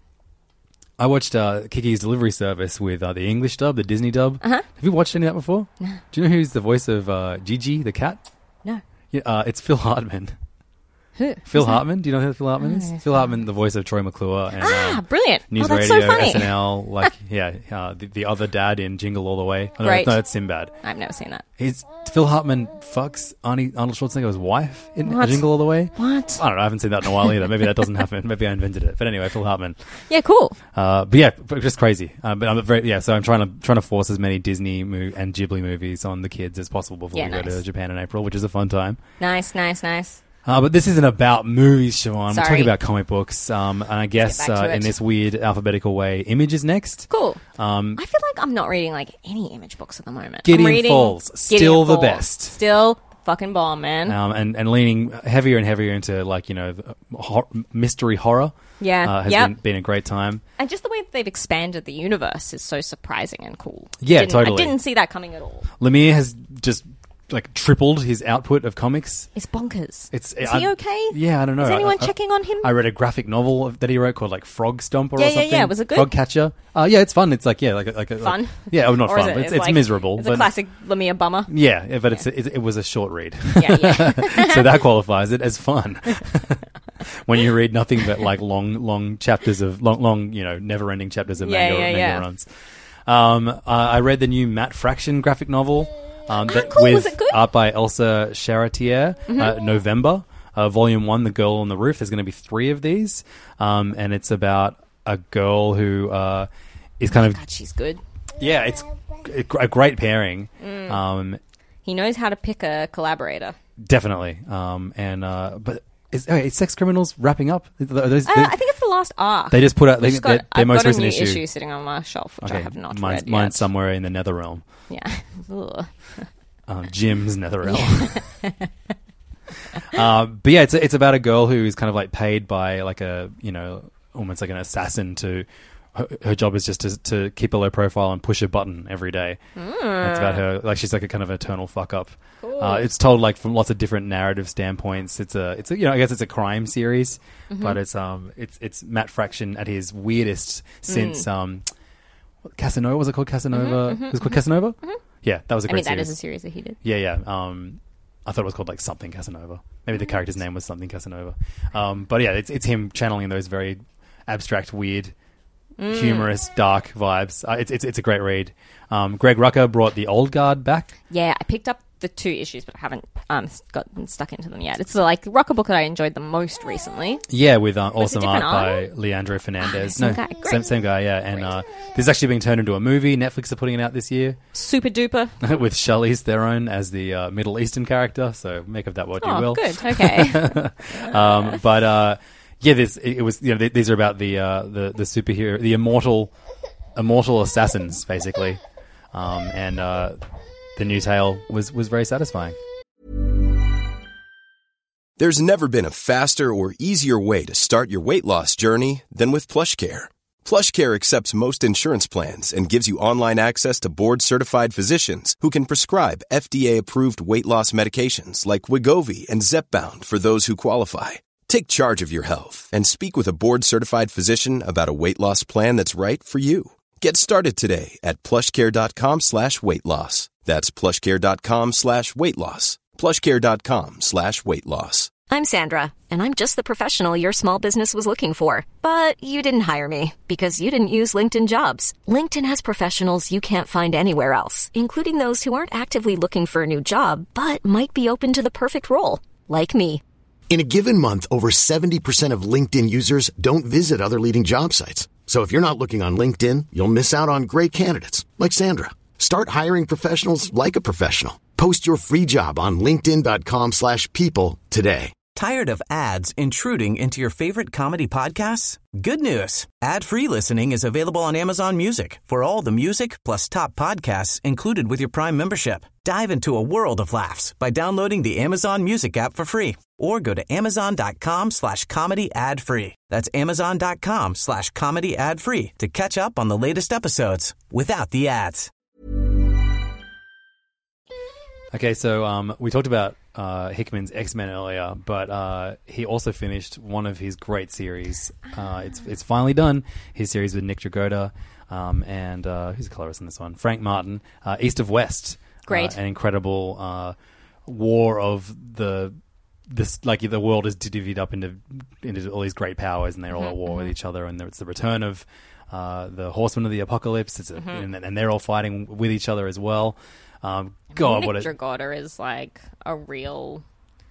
I watched uh, Kiki's Delivery Service with uh, the English dub, the Disney dub. Uh-huh. Have you watched any of that before? No. Do you know who's the voice of uh, Gigi the cat? no. Yeah, uh, it's Phil Hartman. Who? Phil Who's that? Hartman. Do you know who Phil Hartman I is? don't know Phil Phil Hartman, the voice of Troy McClure and Ah, um, brilliant. News oh, that's Radio, so funny. S N L. Like, yeah, uh, the, the other dad in Jingle All the Way. Oh, no, Great. no, that's Sinbad. I've never seen that. He's Phil Hartman fucks Arnie, Arnold Schwarzenegger's wife in What? Jingle All the Way. What? I don't know. I haven't seen that in a while either. Maybe that doesn't happen. Maybe I invented it. But anyway, Phil Hartman. Yeah, cool. Uh, but yeah, but just crazy. Uh, but I'm very yeah. So I'm trying to trying to force as many Disney mo- and Ghibli movies on the kids as possible before Yeah, we go nice. to Japan in April, which is a fun time. Nice, nice, nice. Uh, but this isn't about movies, Siobhan. We're Sorry. talking about comic books. Um, and I guess get back to uh, in it. this weird alphabetical way, Image is next. Cool. Um, I feel like I'm not reading like any image books at the moment. Gideon I'm reading Falls, Gideon still the Falls. best. Still fucking bomb, man. um, and, and leaning heavier and heavier into like you know the hor- mystery horror. Yeah. uh, has Yep. been, been a great time. And just the way that they've expanded the universe is so surprising and cool. Yeah, Didn't- totally. I didn't see that coming at all. Lemire has just like tripled his output of comics. It's bonkers. It's Is I- he okay? Yeah, I don't know. Is anyone I- I- checking on him? I read a graphic novel of- that he wrote called like Frog Stomper Yeah, or yeah, something. yeah. Was it good? Frog Catcher. Uh, yeah, it's fun. It's like yeah, like a- like a, Fun? Like, yeah, oh, not Or is fun. it- but it's, it's like- miserable. It's but a classic Lemire bummer. Yeah, yeah, but It's, it, it was a short read. Yeah, yeah. So that qualifies it as fun. When you read nothing but like long, long chapters of long, long, you know, never-ending chapters of Yeah, manga, yeah, manga yeah. runs. Um, uh, I read the new Matt Fraction graphic novel. Um, that, cool. with Was it good? art by Elsa Charretier. Uh, November, uh, Volume One, The Girl on the Roof. There's going to be three of these, um, and it's about a girl who uh, is kind of God, she's good. yeah, it's a a great pairing. Mm. Um, He knows how to pick a collaborator. Definitely. Um, and uh, but is, okay, is Sex Criminals wrapping up? Are those- Uh, they, I think it's the last arc. they just put out they, Which has their, got, their I've most got a recent new issue. issue sitting on my shelf, which I have not mine's, read mine's yet. somewhere in the Nether Realm. Yeah. Ugh. Um, Jim's Nether Realm. uh, but yeah, it's it's about a girl who is kind of like paid by like a you know almost like an assassin to. Her, her job is just to, to keep a low profile and push a button every day. Mm. It's about her, like she's like a kind of eternal fuck up. Uh, it's told like from lots of different narrative standpoints. It's a, it's a, you know, I guess it's a crime series, Mm-hmm. but it's um, it's it's Matt Fraction at his weirdest since Mm. um, what, Casanova was it called Casanova? Was it called Casanova? Yeah, that was a Mm-hmm, I great mean, that series. is a series that he did. Yeah, yeah. Um, I thought it was called like something Casanova. Maybe the character's name was something Casanova. Um, but yeah, it's it's him channeling those very abstract, weird, Mm. humorous, dark vibes. Uh, it's it's it's a great read. Um, Greg Rucka brought the Old Guard back. Yeah, I picked up the two issues, but I haven't um, gotten stuck into them yet. It's the, like the rocker book that I enjoyed the most recently. Yeah, with uh, Was it awesome art different by art? Leandro Fernandez. same no, guy. Great. same same guy. Yeah, and uh, this is actually being turned into a movie. Netflix are putting it out this year Super duper. with Charlize Theron as the uh, Middle Eastern character. So make of that what you Oh, will. good. Okay. um, but uh, yeah, this it, it was. You know, th- these are about the uh, the the superhero, the immortal, immortal assassins, basically. Um, and uh, the new tale was was very satisfying. There's never been a faster or easier way to start your weight loss journey than with PlushCare. PlushCare accepts most insurance plans and gives you online access to board-certified physicians who can prescribe F D A-approved weight loss medications like Wegovy and Zepbound for those who qualify. Take charge of your health and speak with a board-certified physician about a weight loss plan that's right for you. Get started today at plushcare.com slash weight loss. That's plushcare.com slash weight loss. plushcare.com slash weight loss. I'm Sandra, and I'm just the professional your small business was looking for. But you didn't hire me because you didn't use LinkedIn Jobs. LinkedIn has professionals you can't find anywhere else, including those who aren't actively looking for a new job, but might be open to the perfect role, like me. In a given month, over seventy percent of LinkedIn users don't visit other leading job sites. So if you're not looking on LinkedIn, you'll miss out on great candidates like Sandra. Start hiring professionals like a professional. Post your free job on linkedin.com slash people today. Tired of ads intruding into your favorite comedy podcasts? Good news. Ad-free listening is available on Amazon Music for all the music plus top podcasts included with your Prime membership. Dive into a world of laughs by downloading the Amazon Music app for free or go to amazon.com slash comedy ad free. That's amazon.com slash comedy ad free to catch up on the latest episodes without the ads. Okay, so um, we talked about uh, Hickman's X-Men earlier, but uh, he also finished one of his great series. Uh, it's it's finally done. His series with Nick Dragotta um, and uh, who's the colorist in this one? Frank Martin. Uh, East of West. Great. Uh, an incredible uh, war of the this like the world is divvied up into into all these great powers, and they're all mm-hmm, at war mm-hmm. with each other. And it's the return of uh, the Horsemen of the Apocalypse. It's a, mm-hmm. and, and they're all fighting with each other as well. Um, God, Nick what a Dragotta is like a real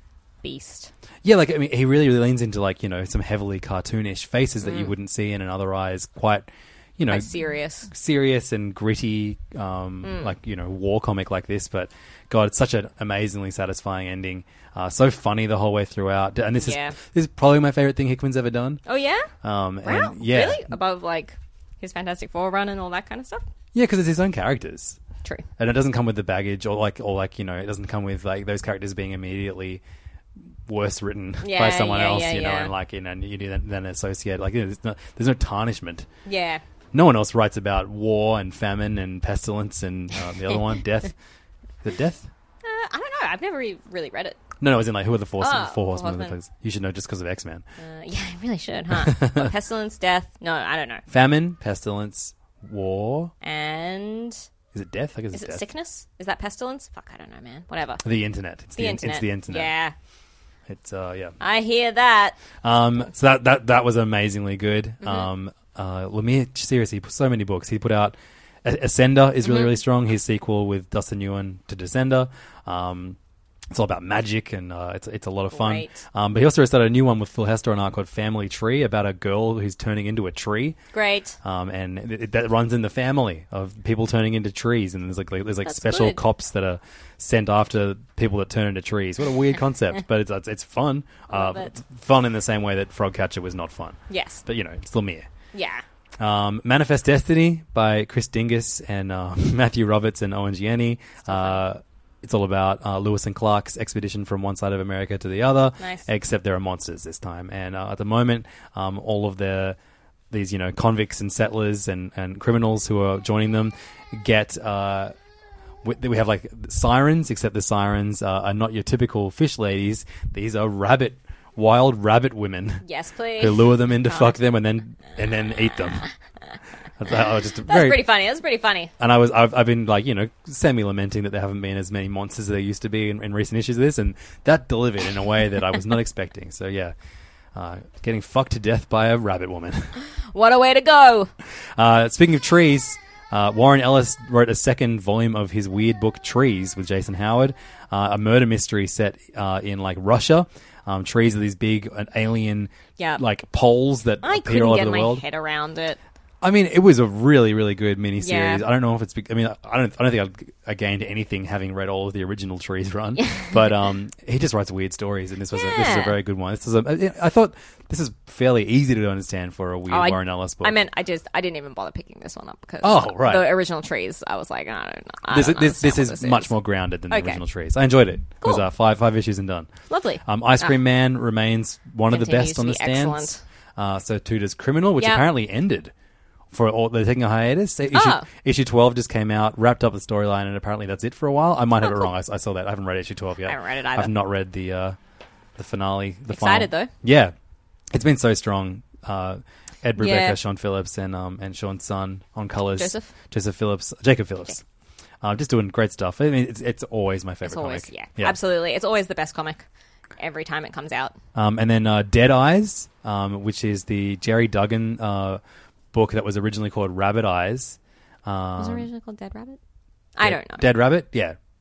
beast. Yeah, like I mean, he really, really leans into like you know some heavily cartoonish faces that mm. you wouldn't see in an otherwise quite you know quite serious, serious and gritty, um, mm. like you know war comic like this. But God, it's such an amazingly satisfying ending. Uh, so funny the whole way throughout, and this yeah. is this is probably my favorite thing Hickman's ever done. Oh yeah, um, wow, and, yeah, really above like his Fantastic Four run and all that kind of stuff. Yeah, because it's his own characters. True. And it doesn't come with the baggage or like or like you know it doesn't come with like those characters being immediately worse written yeah, by someone yeah, else yeah, you know yeah. and like you know you then, then associate like you know, there's, no, there's no tarnishment. Yeah. No one else writes about war and famine and pestilence and uh, the other one death. Is it death? Uh, I don't know. I've never re- really read it. No, no, as in like who are the four, Oh, four horsemen? Of the horsemen. place? You should know just because of X-Men. Uh, yeah, I really should, huh? What, pestilence, death. No, I don't know. Famine, pestilence, war. And Is it death? I guess is it's it death. sickness? Is that pestilence? Fuck, I don't know, man. Whatever. The internet. It's The, the, internet. It's the internet. Yeah. It's uh yeah. I hear that. Um, so that, that that was amazingly good. Mm-hmm. Um, uh, Lemire, seriously, so many books. He put out Ascender is really, Mm-hmm. really strong. His sequel with Dustin Nguyen to Descender. Um, it's all about magic, and uh, it's it's a lot of fun. Great. Um, but he also started a new one with Phil Hester on art called Family Tree, about a girl who's turning into a tree. Great. Um, and it, it, that runs in the family of people turning into trees, and there's like, like there's like That's special good. cops that are sent after people that turn into trees. What a weird concept, but it's it's, it's fun. Love Uh, it. it's fun in the same way that Frogcatcher was not fun. Yes. But you know, it's Lemire. Yeah. Um, Manifest Destiny by Chris Dingus and uh, Matthew Roberts and Owen Gianni. Uh, it's all about uh, Lewis and Clark's expedition from one side of America to the other. Nice. Except there are monsters this time, and uh, at the moment, um, all of the these you know convicts and settlers and, and criminals who are joining them get. Uh, we, we have like sirens, except the sirens uh, are not your typical fish ladies. These are rabbit. Wild rabbit women Yes, please. who lure them in to God. fuck them and then and then eat them. That's, I was just That's very, pretty funny. That's pretty funny. and I was I've, I've been like you know semi lamenting that there haven't been as many monsters as there used to be in, in recent issues of this, and that delivered in a way that I was not expecting. So yeah, uh, getting fucked to death by a rabbit woman. What a way to go. Uh, speaking of trees, uh, Warren Ellis wrote a second volume of his weird book Trees with Jason Howard, uh, a murder mystery set uh, in like Russia. Um, trees are these big uh, alien Yep. like poles that I appear couldn't all over get the my world. head around it. I mean, it was a really, really good miniseries. Yeah. I don't know if it's. Be- I mean, I don't. I don't think I'd, I gained anything having read all of the original Trees run. But um, he just writes weird stories, and this was a, this is a Yeah. very good one. This is a. I thought this is fairly easy to understand for a weird Oh, I, Warren Ellis book. I meant I just I didn't even bother picking this one up because Oh, right. the original Trees. I was like, I don't know. I this don't this this understand is what much more grounded than the Okay. original Trees. I enjoyed it. It was Cool. uh, five five issues and done. Lovely. Um, Ice Cream Ah. Man remains one of the Continues best on to the be stands. excellent. Uh, so too does Criminal, which Yep. apparently ended. For all, they're taking a hiatus. Issue, Oh. issue twelve just came out, wrapped up the storyline, and apparently that's it for a while. I might have Oh, it cool. wrong. I, I saw that. I haven't read issue twelve yet. I haven't read it either. I've not read the uh, the finale. The Excited, final. though. Yeah, it's been so strong. Uh, Ed Brubaker, Yeah. Sean Phillips, and um and Sean's son on colors. Joseph? Joseph Phillips, Jacob Phillips. Uh, just doing great stuff. I mean, it's it's always my favorite It's always comic. yeah, absolutely. It's always the best comic every time it comes out. Um, and then uh, Dead Eyes, um, which is the Jerry Duggan uh, book that was originally called Rabbit Eyes. Um, Was it originally called Dead Rabbit? I Dead- don't know. Dead Rabbit? Yeah.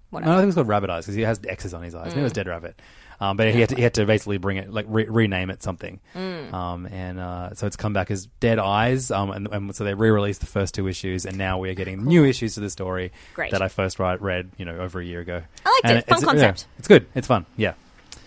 whatever. No, I think it's called Rabbit Eyes because he has X's on his eyes. Mm. Maybe it was Dead Rabbit. Um, but he had, to, he had to basically bring it, like, re- rename it something. Mm. Um, and uh, so it's come back as Dead Eyes. Um, and, and so they re-released the first two issues, and now we are getting cool. new issues to the story Great. that I first write, read, you know, over a year ago. I liked and it. Fun it's, concept. Yeah, it's good. It's fun. Yeah.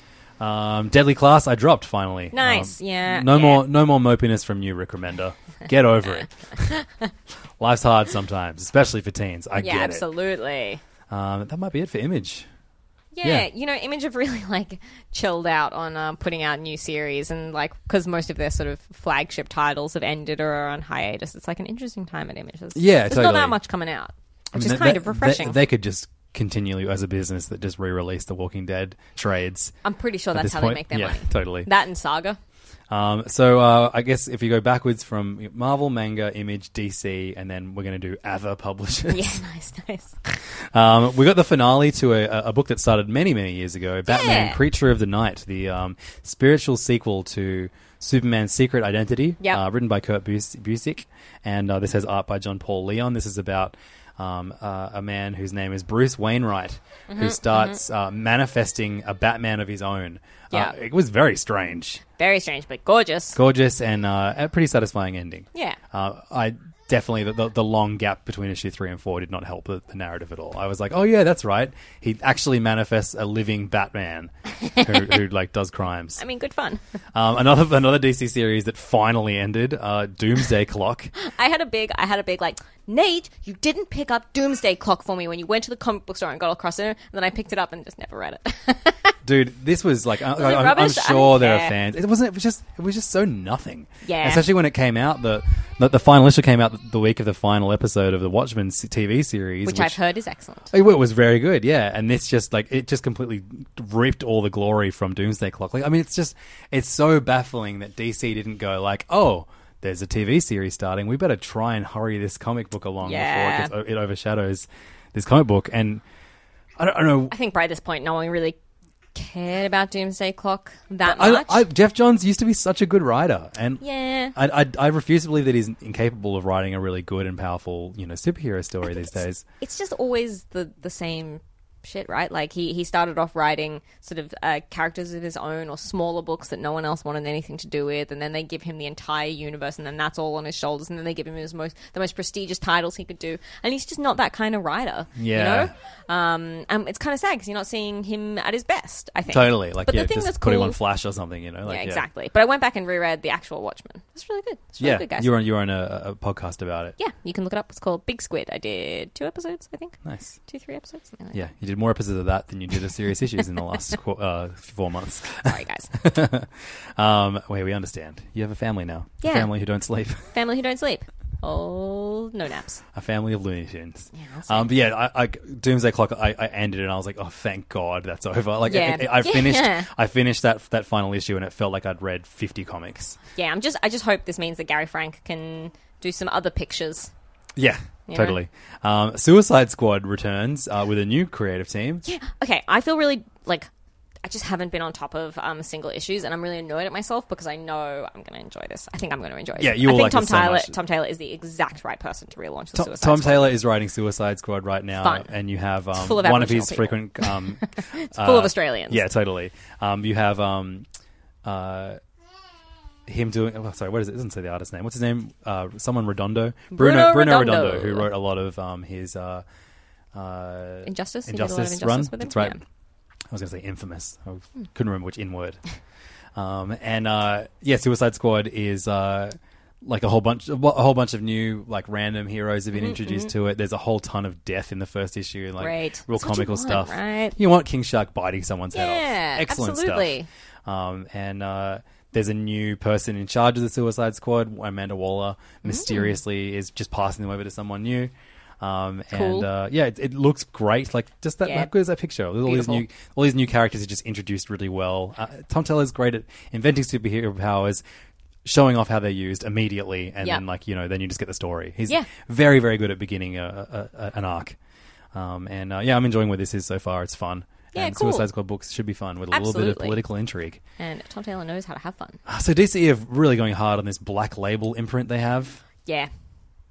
Um, Deadly Class, I dropped finally. Nice. Um, yeah. No yeah. more, no more mopiness from you, Rick Remender. Get over it. Life's hard sometimes, especially for teens. I yeah, get absolutely. it. Um, that might be it for Image. Yeah, Yeah. you know, Image have really like chilled out on um, putting out new series, and like because most of their sort of flagship titles have ended or are on hiatus. It's like an interesting time at Image. There's, Yeah, there's totally. not that much coming out, which I mean, is they- kind of they- refreshing. They, they could just continue as a business that just re-release the Walking Dead trades. I'm pretty sure at that's this how point. they make their yeah, money. Totally. That and Saga. Um, so uh, I guess if you go backwards from Marvel, Manga, Image, D C, and then we're going to do other publishers. Yeah, nice, nice. Um, we got the finale to a, a book that started many, many years ago, Batman Yeah. Creature of the Night, the um, spiritual sequel to Superman's Secret Identity, Yep. uh, written by Kurt Bus- Busiek, and uh, this has art by John Paul Leon. This is about um, uh, a man whose name is Bruce Wainwright, Mm-hmm, who starts uh, manifesting a Batman of his own. Yeah. Uh, it was very strange. Very strange, but gorgeous. Gorgeous and uh, a pretty satisfying ending. Yeah. Uh, I definitely the, the the long gap between issue three and four did not help the, the narrative at all. I was like, oh yeah, that's right. He actually manifests a living Batman who, who like does crimes. I mean, good fun. Um, another another D C series that finally ended, uh, Doomsday Clock. I had a big, I had a big like, Nate, you didn't pick up Doomsday Clock for me when you went to the comic book store and got across it, and then I picked it up and just never read it. Dude, this was like I, it I'm, I'm rubbish? I sure don't there are care. fans. It wasn't. It was just. It was just so nothing. Yeah. Especially when it came out. The the, the final issue came out the week of the final episode of the Watchmen T V series, which, I've heard is excellent. It was very good, yeah. And this just like it just completely reaped all the glory from Doomsday Clock. Like, I mean, it's just it's so baffling that D C didn't go like, oh, there's a T V series starting. We better try and hurry this comic book along Yeah. before it, gets, it overshadows this comic book. And I don't, I don't know. I think by this point, no one really cared about Doomsday Clock that I, much. I, Jeff Johns used to be such a good writer, and Yeah. I, I, I refuse to believe that he's incapable of writing a really good and powerful, you know, superhero story these days. It's just always the the same shit, right? Like he, he started off writing sort of uh, characters of his own or smaller books that no one else wanted anything to do with, and then they give him the entire universe, and then that's all on his shoulders, and then they give him his most the most prestigious titles he could do, and he's just not that kind of writer. Yeah. You know, um, and it's kind of sad because you're not seeing him at his best. I think Totally, like but yeah, the thing just that's putting cool, on Flash or something, you know, like yeah, yeah. exactly. But I went back and reread the actual Watchmen. It's really good. It's really Yeah, good, guys. you were on you were on a, a podcast about it. Yeah, you can look it up. It's called Big Squid. I did two episodes, I think. Nice. Two, three episodes. Something like Yeah, you did more episodes of that than you did of serious issues in the last qu- uh, four months. that. Sorry, guys. um, wait, we understand. You have a family now. Yeah. A family who don't sleep. Family who don't sleep. Oh, no naps. A family of Looney Tunes. Yeah, I'll say. um, but yeah, I, I, Doomsday Clock. I, I ended it, and I was like, "Oh, thank God, that's over." Like, Yeah. I, I, I finished. Yeah. I finished that that final issue, and it felt like I'd read fifty comics. Yeah, I'm just. I just hope this means that Gary Frank can do some other pictures. Yeah, You totally. Um, Suicide Squad returns uh, with a new creative team. Yeah. Okay, I feel really like I just haven't been on top of um, single issues, and I'm really annoyed at myself because I know I'm going to enjoy this. I think I'm going to enjoy it. Yeah, you I will think like Tom this so Taylor. much. Tom Taylor is the exact right person to relaunch the Tom, Suicide Tom Squad. Taylor is writing Suicide Squad right now, Fun. and you have um, full of one of Aboriginal his people. frequent. Um, It's full of Australians. Yeah, totally. Um, you have um, uh, him doing. Oh, sorry, what is it? It doesn't say the artist's name. What's his name? Uh, someone Redondo. Bruno Bruno Redondo. Redondo, who wrote a lot of um, his uh, uh, Injustice. He did a lot of Injustice Injustice run. with him. That's right. Yeah. I was going to say infamous. I couldn't remember which in word. Um, and uh, yeah, Suicide Squad is uh, like a whole bunch, a whole bunch of new like random heroes have been Mm-hmm, introduced to it. There's a whole ton of death in the first issue, and like Great. real That's what you comical want, stuff. right? You want King Shark biting someone's head Yeah, off. Excellent absolutely. stuff. Um, and uh, there's a new person in charge of the Suicide Squad. Amanda Waller mysteriously is just passing them over to someone new. Um, Cool. And uh, yeah, it, it looks great. Like just that, Yeah. how good is that picture? There's all these Beautiful. new, all these new characters are just introduced really well. Uh, Tom Taylor's great at inventing superhero powers, showing off how they're used immediately, and Yep. then like you know, then you just get the story. He's Yeah. very, very good at beginning a, a, a, an arc. Um, and uh, yeah, I'm enjoying where this is so far. It's fun. Yeah, and cool. Suicide Squad books should be fun with a little bit of Absolutely. political intrigue. And Tom Taylor knows how to have fun. Uh, So D C are really going hard on this Black Label imprint they have. Yeah.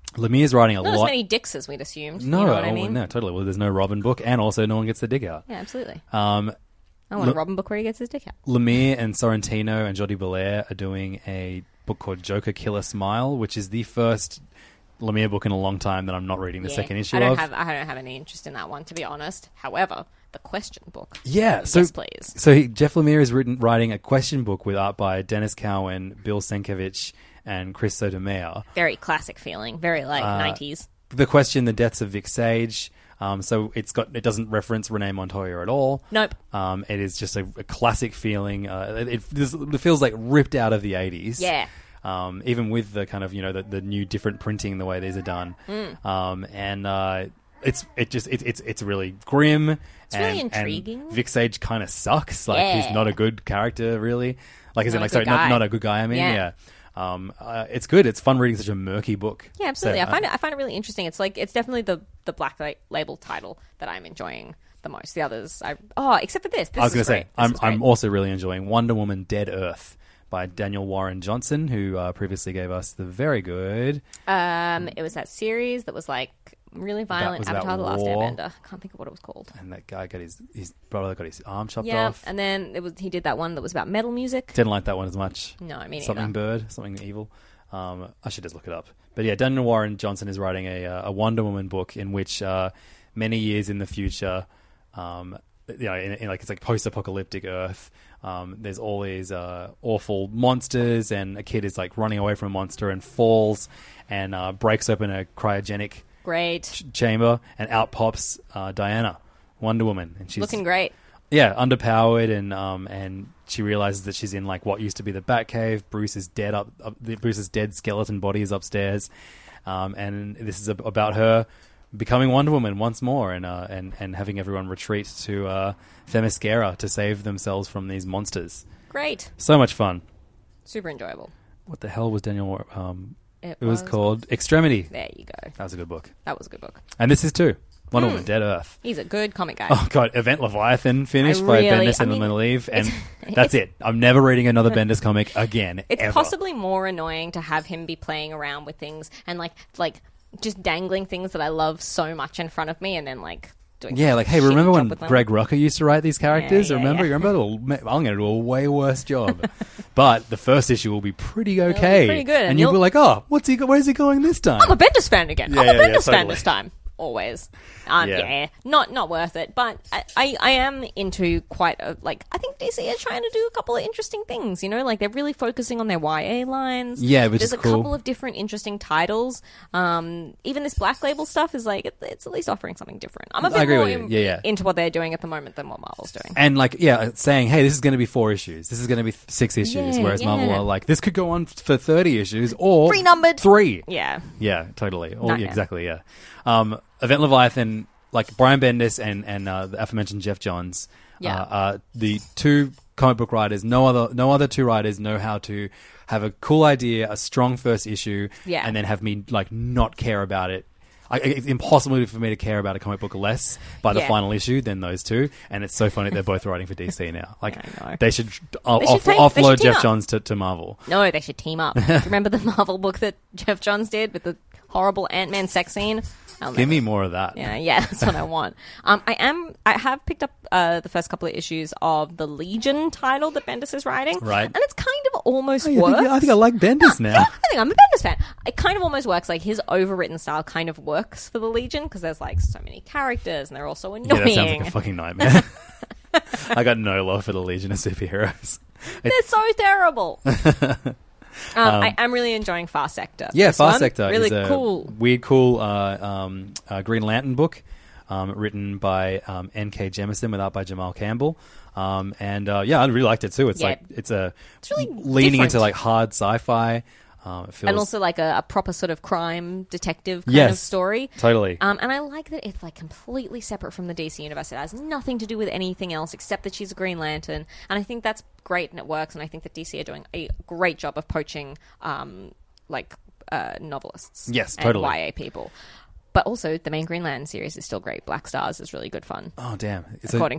Lemire's writing a Not lot. as many dicks as we'd assumed. no, you know what I oh, mean? no, totally. Well, there's no Robin book, and also no one gets the dick out. Yeah, absolutely. Um, I want Le- a Robin book where he gets his dick out. Lemire and Sorrentino and Jody Belair are doing a book called Joker Killer Smile, which is the first Lemire book in a long time that I'm not reading the Yeah. second issue I don't of. have I don't have any interest in that one, to be honest. However, the question book. Yeah, so yes, please. so he, Jeff Lemire is written writing a question book with art by Dennis Cowan, Bill Sienkiewicz, and Chris Sotomayor. Very classic feeling. Very like Uh, nineties. The question, the deaths of Vic Sage. Um, so it's got it doesn't reference Renee Montoya at all. Nope. Um, it is just a, a classic feeling. Uh, it, it, this- it feels like ripped out of the eighties. Yeah. Um, even with the kind of you know the, the new different printing, the way these are done. Mm. Um, and uh, it's it just it, it's it's really grim. It's really and, intriguing. And Vic Sage kind of sucks. Like Yeah. he's not a good character, really. Like is Not in a like good sorry, not, guy. not a good guy. I mean, Yeah. yeah. Um, uh, it's good. It's fun reading such a murky book. Yeah, absolutely. So, I find uh, it. I find it really interesting. It's like it's definitely the the Black La- Label title that I'm enjoying the most. The others, I oh, except for this. This I was going going to to say, I'm I'm also really enjoying Wonder Woman: Dead Earth by Daniel Warren Johnson, who uh, previously gave us the very good. Um, it was that series that was like really violent. was about Avatar: The Last war. Airbender. Can't think of what it was called. And that guy got his his brother got his arm chopped Yeah, off. and then it was he did that one that was about metal music. Didn't like that one as much. No, I mean something bird, something evil. Um, I should just look it up. But yeah, Daniel Warren Johnson is writing a uh, a Wonder Woman book in which uh, many years in the future, um, you know, in, in like it's like post-apocalyptic Earth. Um, there's all these uh, awful monsters, and a kid is like running away from a monster and falls and uh, breaks open a cryogenic Great, ch- chamber, and out pops uh, Diana, Wonder Woman, and she's looking great. yeah, underpowered, and um, and she realizes that she's in like what used to be the Batcave. Bruce is dead up, up the, Bruce's dead skeleton body is upstairs, um, and this is a, about her becoming Wonder Woman once more, and uh, and and having everyone retreat to uh, Themyscira to save themselves from these monsters. Great, So much fun. super enjoyable. What the hell was Daniel? Um, It it was was- called Extremity. There you go. That was a good book, That was a good book. and this is too Wonder Hmm. Woman: Dead Earth. He's a good comic guy. Oh god, Event Leviathan finished I by really- Bendis I and mean, Leave, and it's- that's it. I'm never reading another Bendis comic again. It's ever. possibly more annoying to have him be playing around with things and like like just dangling things that I love so much in front of me, and then like doing Yeah, like hey, a shitty remember job when with them. Greg Rucka used to write these characters? Yeah, yeah, remember? yeah. You remember? I'm going to do a way worse job. But the first issue will be pretty okay. pretty good, and and you'll be you'll- like, oh, what's he? Go- where's he going this time? I'm a Bendis fan again. Yeah, I'm a yeah, yeah, Bendis fan totally. this time. Always. Um, Yeah. yeah. not not worth it. But I, I, I am into quite a like. I think D C are trying to do a couple of interesting things. You know, like they're really focusing on their Y A lines. Yeah, which there's is a cool. couple of different interesting titles. Um, even this Black Label stuff is like it, it's at least offering something different. I'm a I bit agree more with you. in- Yeah, yeah. into what they're doing at the moment than what Marvel's doing. And like, yeah, saying, hey, this is going to be four issues. This is going to be th- six issues. Yeah, whereas Marvel yeah. are like, this could go on for thirty issues or Three-numbered. Three. Yeah. Yeah, totally. Or, Nightmare. exactly, yeah. Um, Event Leviathan, like Brian Bendis and, and uh, the aforementioned Jeff Johns, Yeah. uh, uh, the two comic book writers, no other no other two writers know how to have a cool idea, a strong first issue, Yeah. and then have me like not care about it. I, it's impossible for me to care about a comic book less by the Yeah. final issue than those two, and it's so funny they're both writing for D C now. Like I know. they should, uh, They should off, take- they offload should team Jeff up. Johns to, to Marvel. No, they should team up. Do you remember the Marvel book that Jeff Johns did with the horrible Ant-Man sex scene? I'll Give never- me more of that. Yeah, yeah, that's what I want. Um, I am. I have picked up uh, the first couple of issues of the Legion title that Bendis is writing, Right. And it's kind of almost Oh, yeah, I, works. think, I think I like Bendis now. I think I'm a Bendis fan. It kind of almost works. Like his overwritten style kind of works for the Legion because there's like so many characters and they're all so annoying. Yeah, that sounds like a fucking nightmare. I got no love for the Legion of Superheroes. They're so terrible. Um, I am really enjoying Far Sector. Yeah, This Far one. Sector really is a cool. weird, cool uh, um, uh, Green Lantern book um, written by um, N K Jemisin with art by Jamal Campbell. Um, and uh, yeah, I really liked it too. It's Yeah. like it's a It's really leaning different. into like hard sci-fi. Um, it feels And also like a, a proper sort of crime detective kind Yes. of story. totally. Um, and I like that it's like completely separate from the D C universe. It has nothing to do with anything else except that she's a Green Lantern. And I think that's great and it works. And I think that D C are doing a great job of poaching um, like uh, novelists. Yes, and totally. Y A people. But also the main Green Lantern series is still great. Black Stars is really good fun. Oh damn! It's a- According to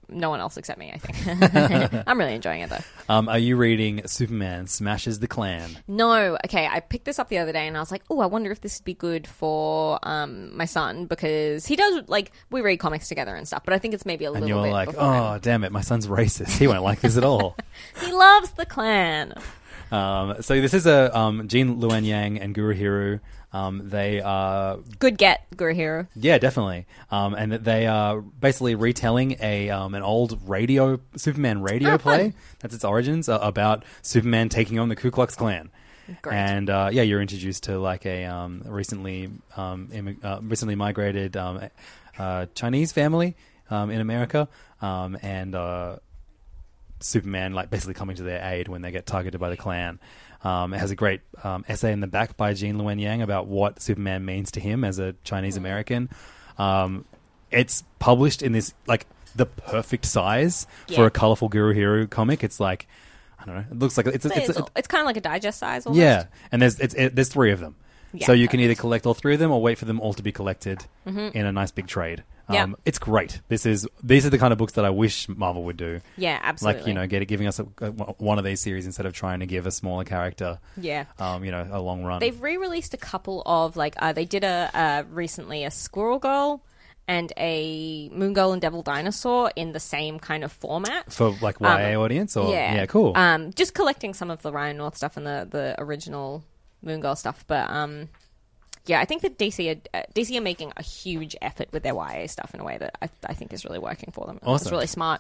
no one else except me, I think. I'm really enjoying it, though. Um, are you reading Superman Smashes the Klan? No. Okay, I picked this up the other day and I was like, oh, I wonder if this would be good for um, my son because he does, like, we read comics together and stuff, but I think it's maybe a And little you're bit like, before oh, him. damn it, my son's racist. He won't like this at all. He loves the Klan. Um, so this is a um, Jean Luen Yang and Guru Hiru. Um, they are Good get, Guru Hero. yeah, definitely. Um, and they are basically retelling a um, an old radio Superman radio Oh, play. fun. That's its origins uh, about Superman taking on the Ku Klux Klan. Great. And uh, yeah, you're introduced to like a um, recently um, immig- uh, recently migrated um, uh, Chinese family um, in America, um, and uh, Superman like basically coming to their aid when they get targeted by the Klan. Um, it has a great um, essay in the back by Jean Luen Yang about what Superman means to him as a Chinese American. Um, it's published in this like the perfect size Yeah. for a colorful Guru Hero comic. It's like I don't know. It looks like it's It's, it's, it's, it's, kind of like a digest size almost. yeah, and there's it's, it, there's three of them, Yeah, so you can perfect. either collect all three of them or wait for them all to be collected in a nice big trade. Yeah. Um, it's great. This is these are the kind of books that I wish Marvel would do. Yeah, absolutely. Like you know, get, giving us a, a, one of these series instead of trying to give a smaller character. Yeah. Um, you know, a long run. They've re-released a couple of, like, uh, they did a uh, recently a Squirrel Girl and a Moon Girl and Devil Dinosaur in the same kind of format. for like Y A Um, audience or yeah. yeah, cool. Um, just collecting some of the Ryan North stuff and the, the original Moon Girl stuff, but um, yeah, I think that D C are, uh, D C are making a huge effort with their Y A stuff in a way that I, I think is really working for them. It's Awesome. really smart.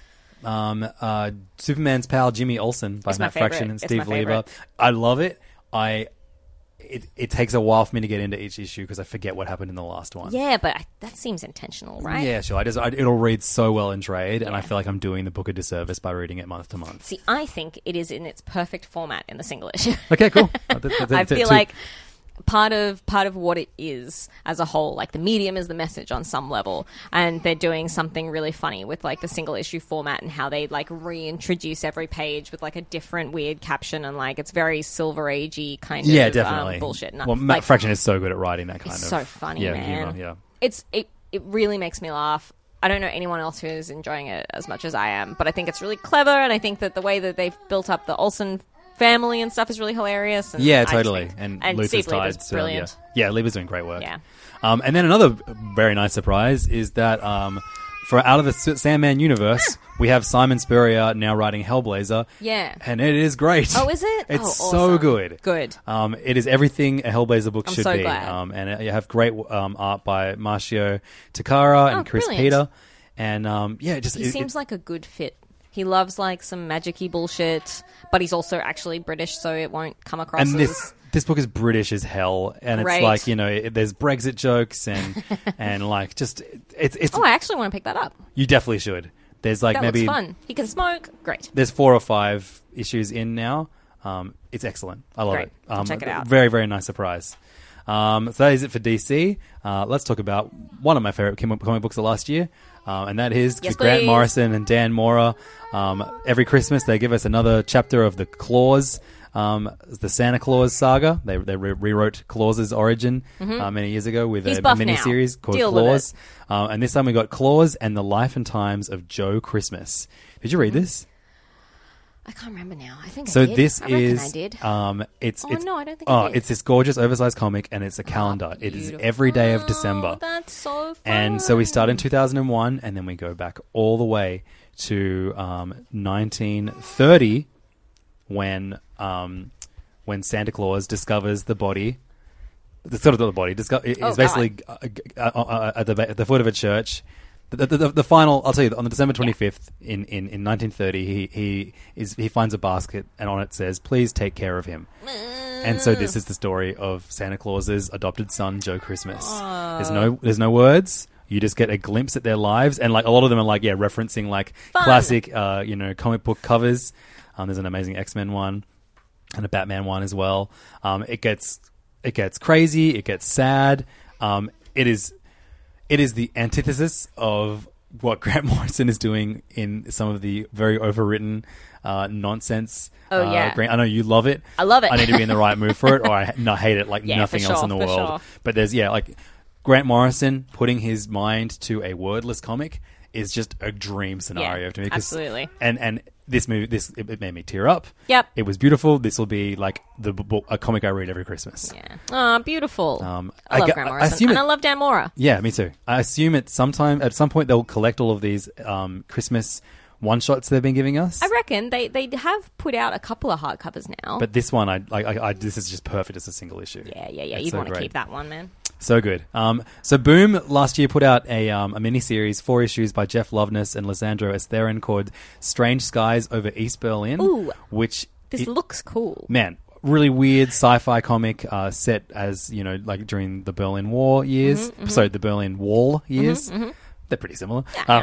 Um, uh, Superman's pal Jimmy Olsen by It's my Matt Fraction favorite. and It's Steve my Lieber. favorite. I love it. I it it takes a while for me to get into each issue because I forget what happened in the last one. Yeah, but I, that seems intentional, right? Yeah, sure. I just I, it'll read so well in trade, and I Yeah. feel like I'm doing the book a disservice by reading it month to month. See, I think it is in its perfect format in the single issue. Okay, cool. Uh, th- th- I th- feel two- like part of part of what it is as a whole, like the medium is the message on some level, and they're doing something really funny with like the single issue format and how they like reintroduce every page with like a different weird caption, and like it's very Silver Agey kind yeah, of definitely um, bullshit. And, Well, Matt like, Fraction is so good at writing that kind it's of so funny, yeah, man. humor. Yeah. It's it it really makes me laugh. I don't know anyone else who's enjoying it as much as I am, but I think it's really clever, and I think that the way that they've built up the Olsen family and stuff is really hilarious. And Yeah, I just totally. think- And, and Luther's Steve Lieber's tied to- brilliant. yeah, yeah, Lieber's doing great work. Yeah. Um, and then another very nice surprise is that um, for out of the S- Sandman universe, we have Simon Spurrier now writing Hellblazer. Yeah. And it is great. Oh, is it? It's Oh, so awesome. good. Good. Um, it is everything a Hellblazer book I'm should so be. glad. Um, and it, you have great um, art by Marcio Takara and Oh, Chris brilliant. Peter. And um, yeah, it just He it, seems it, like a good fit. He loves like some magic-y bullshit, but he's also actually British, so it won't come across and as... this this book is British as hell, and Great. it's like you know it, there's Brexit jokes and and like just it's it's Oh, I actually want to pick that up. you definitely should. There's like That maybe looks fun. He can smoke. Great. there's four or five issues in now. Um, it's excellent. I love Great. it. I'll Um, check it out. Very very nice surprise. Um, so that is it for D C. Uh, let's talk about one of my favorite comic comic books of last year, uh, and that is Yes, Grant please. Morrison and Dan Mora. Um, every Christmas they give us another chapter of the Claus, um, the Santa Claus saga. They they re- rewrote Claus's origin uh, many years ago with Mm-hmm. He's a, buff mini now. series called Deal with Claus, uh, and this time we got Claus and the Life and Times of Joe Christmas. Did you read Mm-hmm. this? I can't remember now. I think So I did. this I reckon is I did. um it's Oh, it's no, I don't think I oh did. it's this gorgeous oversized comic and it's a calendar. It is beautiful. every day of Oh, December. that's so fun. And so we start in two thousand one and then we go back all the way to um nineteen thirty when um when Santa Claus discovers the body the sort of the body disco- it's Oh, basically uh, uh, uh, at the at the foot of a church. The, the, the, the final, I'll tell you, on the December twenty-fifth in, in, in nineteen thirty, he, he is he finds a basket and on it says, "Please take care of him." And so this is the story of Santa Claus's adopted son, Joe Christmas. There's no there's no words. You just get a glimpse at their lives, and like a lot of them are like yeah, referencing like Fun. classic uh, you know comic book covers. Um, there's an amazing X-Men one and a Batman one as well. Um, it gets it gets crazy. It gets sad. Um, it is. It is the antithesis of what Grant Morrison is doing in some of the very overwritten uh, nonsense. Oh, uh, yeah. Grant, I know you love it. I love it. I need to be in the right mood for it, or I not hate it like Yeah, nothing for else sure, in the for world. sure. But there's yeah, like Grant Morrison putting his mind to a wordless comic is just a dream scenario Yeah, to me. 'cause- absolutely. And and this movie, this it, it made me tear up. Yep. It was beautiful. This will be like the book, a comic I read every Christmas. Yeah. Oh, beautiful. Um, I love gu- Grant I Morrison. assume and it- I love Dan Mora. Yeah, me too. I assume at some time, at some point, they'll collect all of these um, Christmas one shots they've been giving us. I reckon they, they have put out a couple of hardcovers now. But this one, I like. I, I, this is just perfect as a single issue. yeah, yeah, yeah. It's You'd so want to great. keep that one, man. So good. Um, so Boom last year put out a um, a miniseries, four issues by Jeff Loveness and Lysandro Esterin called "Strange Skies Over East Berlin," Ooh. which This it- looks cool. man, really weird sci-fi comic uh, set as you know, like during the Berlin War years. Mm-hmm, Sorry, the Berlin Wall years. They're pretty similar. Um,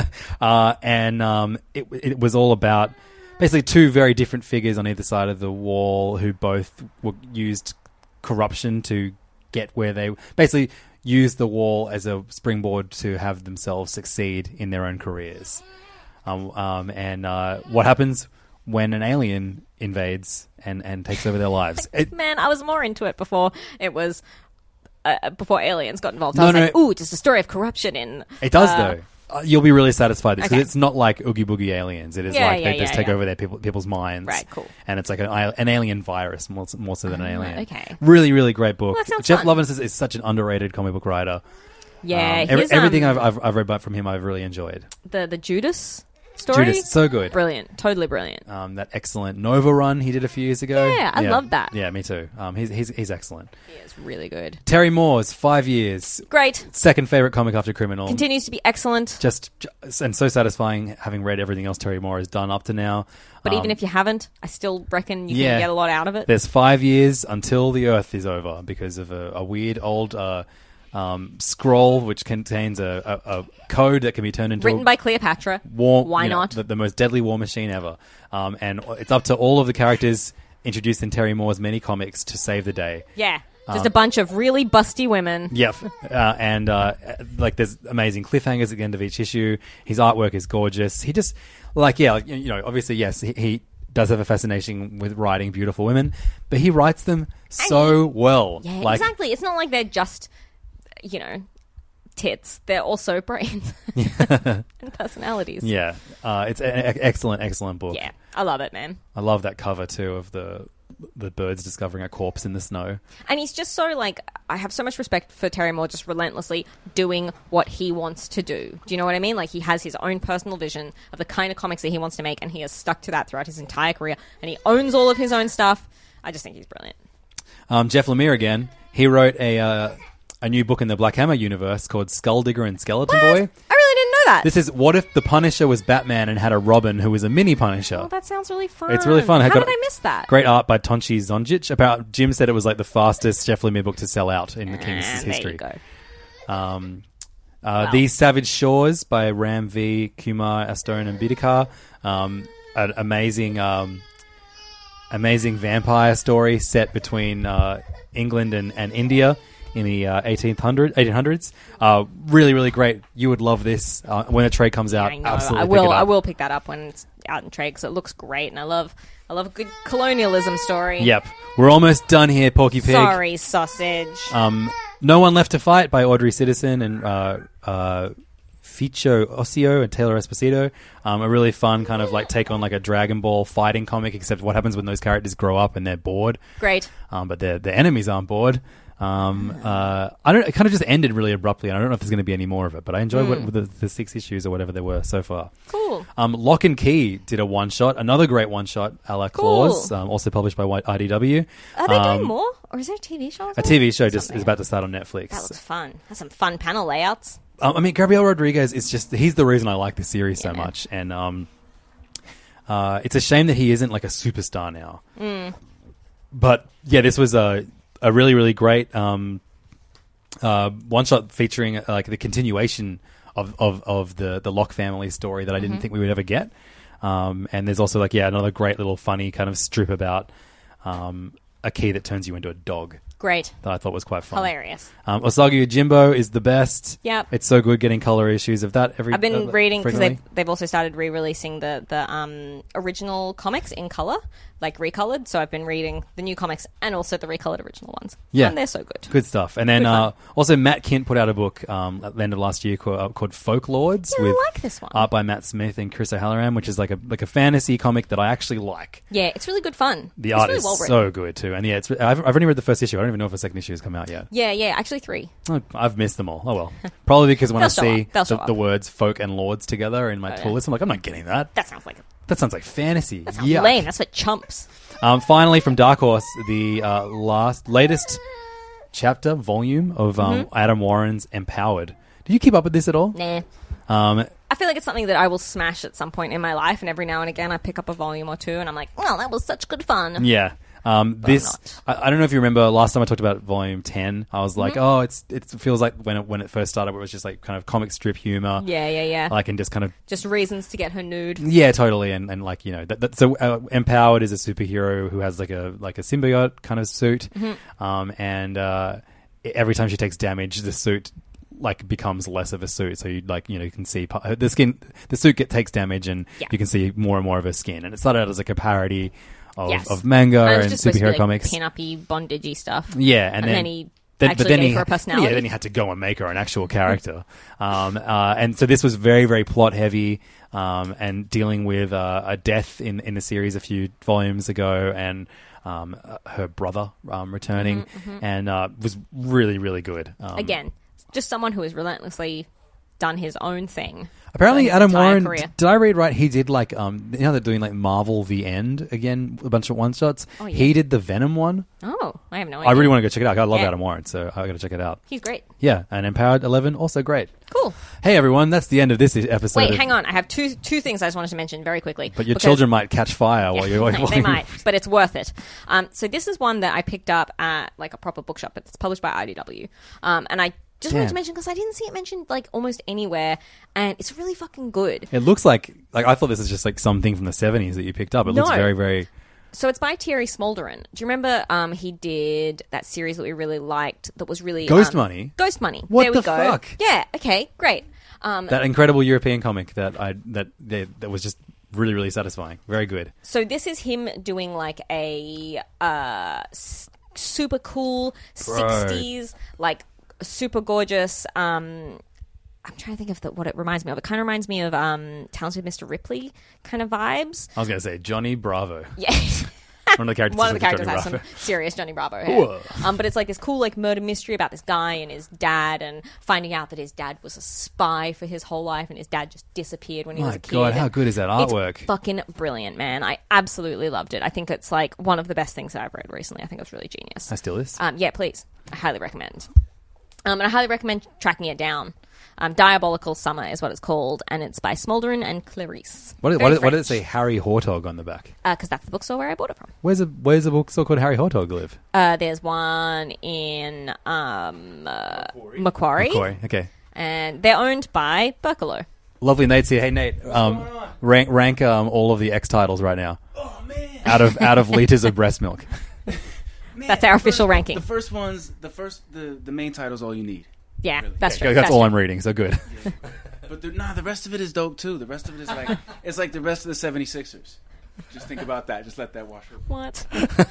uh, and um, it, it was all about basically two very different figures on either side of the wall who both were used corruption to get where they basically used the wall as a springboard to have themselves succeed in their own careers. Um, um, and uh, what happens when an alien invades and, and takes over their lives? It, Man, I was more into it before it was... Uh, before aliens got involved. No, I was no. like, ooh, just a story of corruption in... It does, uh, though. Uh, you'll be really satisfied because Okay. it's not like Oogie Boogie aliens. It is Yeah, like yeah, they just yeah, take yeah. over their people, people's minds. Right, cool. And it's like an, an alien virus more, more so than an Ah, alien. okay. Really, really great book. Well, that sounds Jeff fun. Loveness is, is such an underrated comic book writer. Yeah, Um, every- his, everything um, I've, I've, I've read about from him, I've really enjoyed. The, the Judas story? Judas, so good. Brilliant. Totally brilliant. Um, that excellent Nova run he did a few years ago. Yeah, I love that. Yeah, me too. Um, he's, he's, he's excellent. He is really good. Terry Moore's Five Years. Great. Second favorite comic after Criminal. Continues to be excellent. Just, just and so satisfying having read everything else Terry Moore has done up to now. But Um, even if you haven't, I still reckon you yeah. can get a lot out of it. There's five years until the Earth is over because of a, a weird old uh, um, scroll which contains a, a, a code that can be turned into Written a by Cleopatra. war. Why you know, not? The, the most deadly war machine ever. Um, and it's up to all of the characters introduced in Terry Moore's many comics to save the day. Yeah. Just Um, a bunch of really busty women. Yep. Uh, and uh, like there's amazing cliffhangers at the end of each issue. His artwork is gorgeous. He just like yeah, you you know, obviously yes, he, he does have a fascination with writing beautiful women, but he writes them so well. Yeah, like, exactly. It's not like they're just, you know, tits. They're also brains and personalities. Yeah, uh, it's an excellent, excellent book. Yeah, I love it, man. I love that cover too of the the birds discovering a corpse in the snow. And he's just so, like, I have so much respect for Terry Moore just relentlessly doing what he wants to do. Do you know what I mean? Like, he has his own personal vision of the kind of comics that he wants to make, and he has stuck to that throughout his entire career, and he owns all of his own stuff. I just think he's brilliant. Um, Jeff Lemire again. He wrote a uh, a new book in the Black Hammer universe called Skulldigger and Skeleton What? Boy. I really didn't know that. This is what if the Punisher was Batman and had a Robin who was a mini Punisher. Oh, that sounds really fun. It's really fun. How I got did I miss that? Great art by Tonchi Zonjic. About Jim said it was like the fastest Jeff Lemire book to sell out in the Ah, King's there history. you go. Um, uh, Wow. These Savage Shores by Ram V, Kumar, Astone, and Bidikar. Um, an amazing, um, amazing vampire story set between uh, England and, and India in the uh, eighteen hundreds. Uh, really, really great. You would love this uh, when the trade comes out. I know. Absolutely, I pick will. it up. I will pick that up when it's out in trade because it looks great, and I love. I love a good colonialism story. Yep, we're almost done here, Porky Pig. Sorry, sausage. Um, No One Left to Fight by Audrey Citizen and uh, uh, Ficho Ossio and Taylor Esposito. Um, a really fun kind of like take on like a Dragon Ball fighting comic, except what happens when those characters grow up and they're bored. Great. Um, but their their enemies aren't bored. Um, uh, I don't. It kind of just ended really abruptly, and I don't know if there's going to be any more of it. But I enjoyed Mm. what, the, the six issues or whatever there were so far. Cool. Um, Lock and Key did a one shot, another great one shot, a la Cool. Claws, um, also published by I D W. Are they Um, doing more, or is there a T V show? as A well? T V show just Something. is about to start on Netflix. That looks fun. Has some fun panel layouts. Um, I mean, Gabriel Rodriguez is just, he's the reason I like this series so Yeah. much. And um, uh, it's a shame that he isn't like a superstar now. Mm. But yeah, this was a, a really, really great um, uh, one shot featuring uh, like the continuation of, of, of the, the Locke family story that I didn't Mhm. think we would ever get. Um, and there's also like, yeah, another great little funny kind of strip about um, a key that turns you into a dog. Great. that I thought was quite fun. Hilarious. Um, Osagi Yojimbo is the best. Yep. It's so good getting color issues of that every I've been uh, reading because frequently. they've, they've also started re-releasing the, the um, original comics in color, like recolored. So I've been reading the new comics and also the recolored original ones. Yeah. And they're so good. Good stuff. And then Good fun. uh, also Matt Kint put out a book um, at the end of last year called, uh, called Folklords Yeah, I with like this one. art by Matt Smith and Chris O'Halloran, which is like a like a fantasy comic that I actually like. Yeah, it's really good fun. The it's art really is well written. so good too. And yeah, it's, I've, I've only read the first issue. I don't even know if a second issue has come out yet. Yeah, yeah, actually three. Oh, I've missed them all. Oh well. Probably because when They'll I show see up. They'll the, show the up. words folk and lords together in my Oh, tool yeah. list, I'm like, I'm not getting that. That sounds like That sounds like fantasy. that sounds Yuck. lame. That's for chumps. Um, finally, from Dark Horse, the uh, last, latest chapter, volume of um, Mm-hmm. Adam Warren's Empowered. Do you keep up with this at all? Nah. Um, I feel like it's something that I will smash at some point in my life, and every now and again I pick up a volume or two, and I'm like, "Well, that was such good fun." yeah. Um, this, not. I, I don't know if you remember last time I talked about volume ten. I was like, Mm-hmm. oh, it's it feels like when it when it first started, where it was just like kind of comic strip humor. Yeah, yeah, yeah. Like and just kind of Just reasons to get her nude. yeah, totally, and, and like you know, that, that, so uh, Empowered is a superhero who has like a like a symbiote kind of suit, Mm-hmm. um, and uh, every time she takes damage, the suit like becomes less of a suit. So you like you know you can see pa- the skin, the suit get takes damage, and Yeah. you can see more and more of her skin. And it started out as like a parody of, Yes. of manga And it and, was just supposed to be, superhero like, comics. pin-uppy, bondagey stuff. Yeah, and, And then, then he then, actually but then gave he, her a personality. Yeah, then he had to go and make her an actual character. um, uh, and so this was very, very plot heavy, um, and dealing with uh, a death in in the series a few volumes ago, and um, uh, her brother um, returning, and uh, was really, really good. Um, Again, just someone who has relentlessly done his own thing. Apparently, for his Adam entire Warren. career. Did I read right? He did like um, you know they're doing like Marvel The End again, a bunch of one shots. Oh, yeah. He did the Venom one. Oh, I have no idea. I really want to go check it out. I love Yeah. Adam Warren, so I got to check it out. He's great. Yeah, and Empowered eleven also great. Cool. Hey everyone, that's the end of this episode. Wait, of- hang on. I have two two things I just wanted to mention very quickly. But your because- children might catch fire while Yeah, you're they, while they you- might, but it's worth it. Um, so this is one that I picked up at like a proper bookshop. It's published by I D W, um, and I just wanted Damn. to mention because I didn't see it mentioned like almost anywhere, and it's really fucking good. It looks like like I thought this was just like something from the seventies that you picked up. It looks No. very very. So it's by Thierry Smolderin. Do you remember um, he did that series that we really liked that was really Ghost um, Money? Ghost Money. What there we the go. fuck? Yeah. Okay. Great. Um, That incredible European comic that I that that, that was just really really satisfying. Very good. So this is him doing like a uh, s- super cool sixties, like super gorgeous. Um, I'm trying to think of the, what it reminds me of. It kind of reminds me of um, Talented Mister Ripley kind of vibes. I was going to say Johnny Bravo. Yeah. One of the characters. One of the looks like characters Johnny has some Bravo. serious Johnny Bravo hair. Whoa. Um, but it's like this cool like murder mystery about this guy and his dad, and finding out that his dad was a spy for his whole life, and his dad just disappeared when he My was a kid. God, how good is that artwork? It's fucking brilliant, man. I absolutely loved it. I think it's like one of the best things that I've read recently. I think it was really genius. I still is. Um, yeah, please. I highly recommend. Um, and I highly recommend tracking it down. Um, Diabolical Summer is what it's called, and it's by Smolderin and Clarice. What, Very what, what did it French. say? Harry Hortog on the back. Because that's the bookstore where I bought it from. Where's a Where's a bookstore called Harry Hortog live? Uh, there's one in um, uh, Macquarie, Corey. Okay. and they're owned by Berkelo. Lovely Nate's here. Hey Nate, um, rank rank um, all of the X titles right now. Oh man! Out of out of liters of breast milk. Man, That's our the official first- ranking. The first one's the first the the main title's all you need. Yeah, Really? that's Okay, true. that's all true. I'm reading. So good. But the, nah, the rest of it is dope too. The rest of it is like it's like the rest of the seventy-sixers. Just think about that. Just let that wash over. What?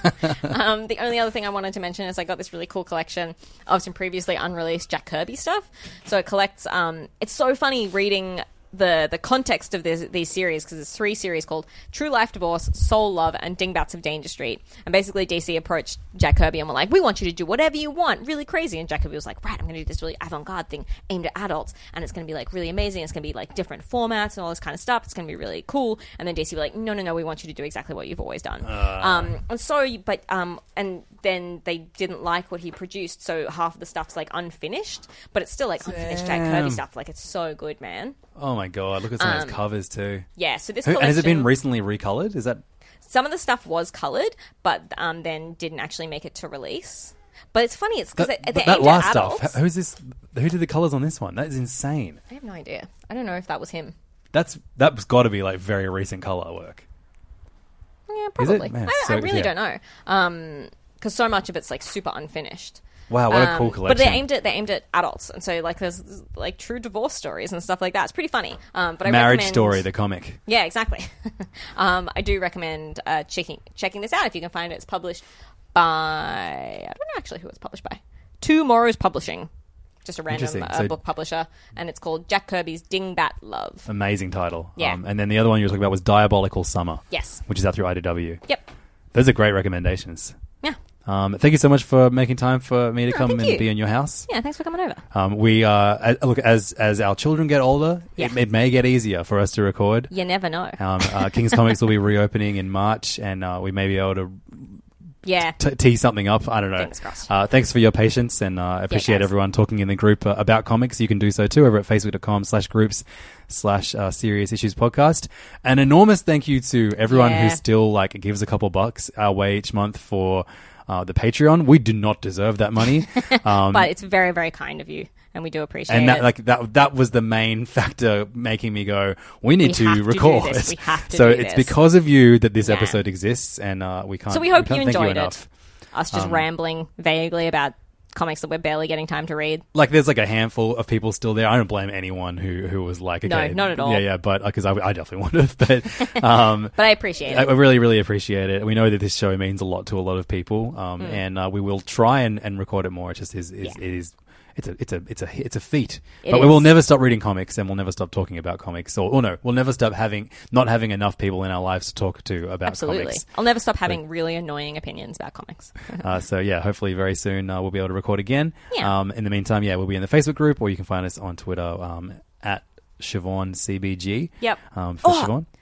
um, the only other thing I wanted to mention is I got this really cool collection of some previously unreleased Jack Kirby stuff. So it collects. Um, it's so funny reading the the context of this, these series, because there's three series called True Life Divorce, Soul Love, and Dingbats of Danger Street. And basically D C approached Jack Kirby and were like, we want you to do whatever you want, really crazy. And Jack Kirby was like, right, I'm going to do this really avant-garde thing aimed at adults, and it's going to be like really amazing. It's going to be like different formats and all this kind of stuff. It's going to be really cool. And then D C were like, no, no, no, we want you to do exactly what you've always done. Um, and so, but um, and then they didn't like what he produced, so half of the stuff's like unfinished, but it's still like unfinished Jack Kirby Damn. stuff. Like it's so good, man. Oh my God! Look at some of Um, those covers too. Yeah, so this Who- and has it been collection- recently recolored? Is that some of the stuff was colored, but um, then didn't actually make it to release. But it's funny, it's because that, they're but that aimed last at stuff? adults. h- Who's this? Who did the colors on this one? That is insane. I have no idea. I don't know if that was him. That's that's got to be like very recent color work. Yeah, Is it? probably. Man, I, so- I really yeah. don't know. Um, because so much of it's like super unfinished. Wow, what a Um, cool But collection. they aimed at they aimed at adults, and so like there's like true divorce stories and stuff like that. It's pretty funny. Um, but I Marriage recommend, Story, the comic. Yeah, exactly. um, I do recommend uh, checking checking this out if you can find it. It's published by I don't know actually who it's published by. Tomorrow's Publishing, just a random Interesting. uh, So- book publisher, and it's called Jack Kirby's Dingbat Love. Amazing title. Yeah. Um, and then the other one you were talking about was Diabolical Summer. Yes. Which is out through I D W. Yep. Those are great recommendations. Yeah. Um, thank you so much for making time for me to Oh, come thank and you. be in your house. Yeah. Thanks for coming over. Um, we uh, uh, look as as our children get older, Yeah. it, it may get easier for us to record. You never know. Um, uh, King's Comics will be reopening in March, and uh, we may be able to Yeah. t- tee something up. I don't know. Fingers crossed. Uh, thanks for your patience, and uh, I appreciate guys. everyone talking in the group uh, about comics. You can do so too over at facebook.com slash groups slash uh, Serious Issues Podcast. An enormous thank you to everyone Yeah. who still like gives a couple bucks our way each month for uh, the Patreon. We do not deserve that money. Um, But it's very, very kind of you, and we do appreciate and that it. like that that was the main factor making me go, we need We to have to do record. this. We have to so do it's this. because of you that this Yeah. episode exists, and uh, we can't. So we hope can't you thank enjoyed enough. it. Us just Um, rambling vaguely about comics that we're barely getting time to read. Like, there's like a handful of people still there. I don't blame anyone who, who was like, No, okay, not at all. Yeah, yeah, but because I, I definitely would have. But um, But I appreciate I, it. I really, really appreciate it. We know that this show means a lot to a lot of people, um, and uh, we will try and, and record it more. It just is, is Mm. Yeah. it is. It's a it's a it's a it's a feat, It but we will is. never stop reading comics, and we'll never stop talking about comics. Or, or no, we'll never stop having not having enough people in our lives to talk to about Absolutely. comics. I'll never stop having really annoying opinions about comics. Uh, so yeah, hopefully very soon uh, we'll be able to record again. Yeah. Um, in the meantime, yeah, we'll be in the Facebook group, or you can find us on Twitter um, at Siobhan C B G. Yep. Um, for Oh, Siobhan.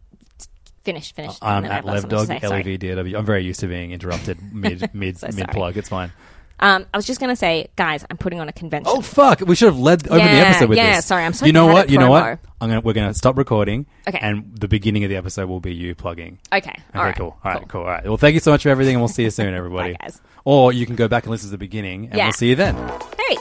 Finish, finish. I'm And then I at have something to Levdog, say. L E Sorry. V D O W. I'm very used to being interrupted mid mid So mid sorry. plug. It's fine. Um, I was just going to say, guys, I'm putting on a convention. Oh fuck! We should have led opened the Yeah, episode with yeah, this. sorry, I'm so You know bad what? at You know promo. what? I'm gonna we're gonna stop recording. Okay. And the beginning of the episode will be you plugging. Okay. Okay, All right. cool. All right, cool. All right. Well, thank you so much for everything, and we'll see you soon, everybody. Bye, guys. Or you can go back and listen to the beginning, and Yeah. we'll see you then. Hey.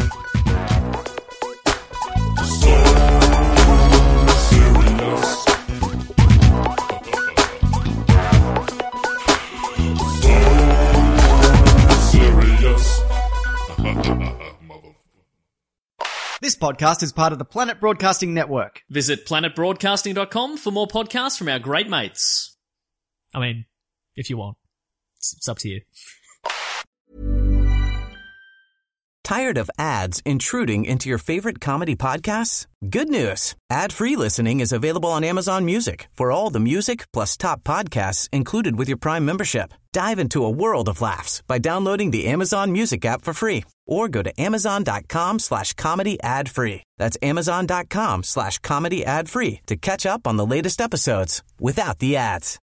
This podcast is part of the Planet Broadcasting Network. Visit planet broadcasting dot com for more podcasts from our great mates. I mean, if you want. It's, it's up to you. Tired of ads intruding into your favorite comedy podcasts? Good news. Ad-free listening is available on Amazon Music for all the music plus top podcasts included with your Prime membership. Dive into a world of laughs by downloading the Amazon Music app for free or go to amazon.com slash comedy ad free. That's amazon.com slash comedy ad free to catch up on the latest episodes without the ads.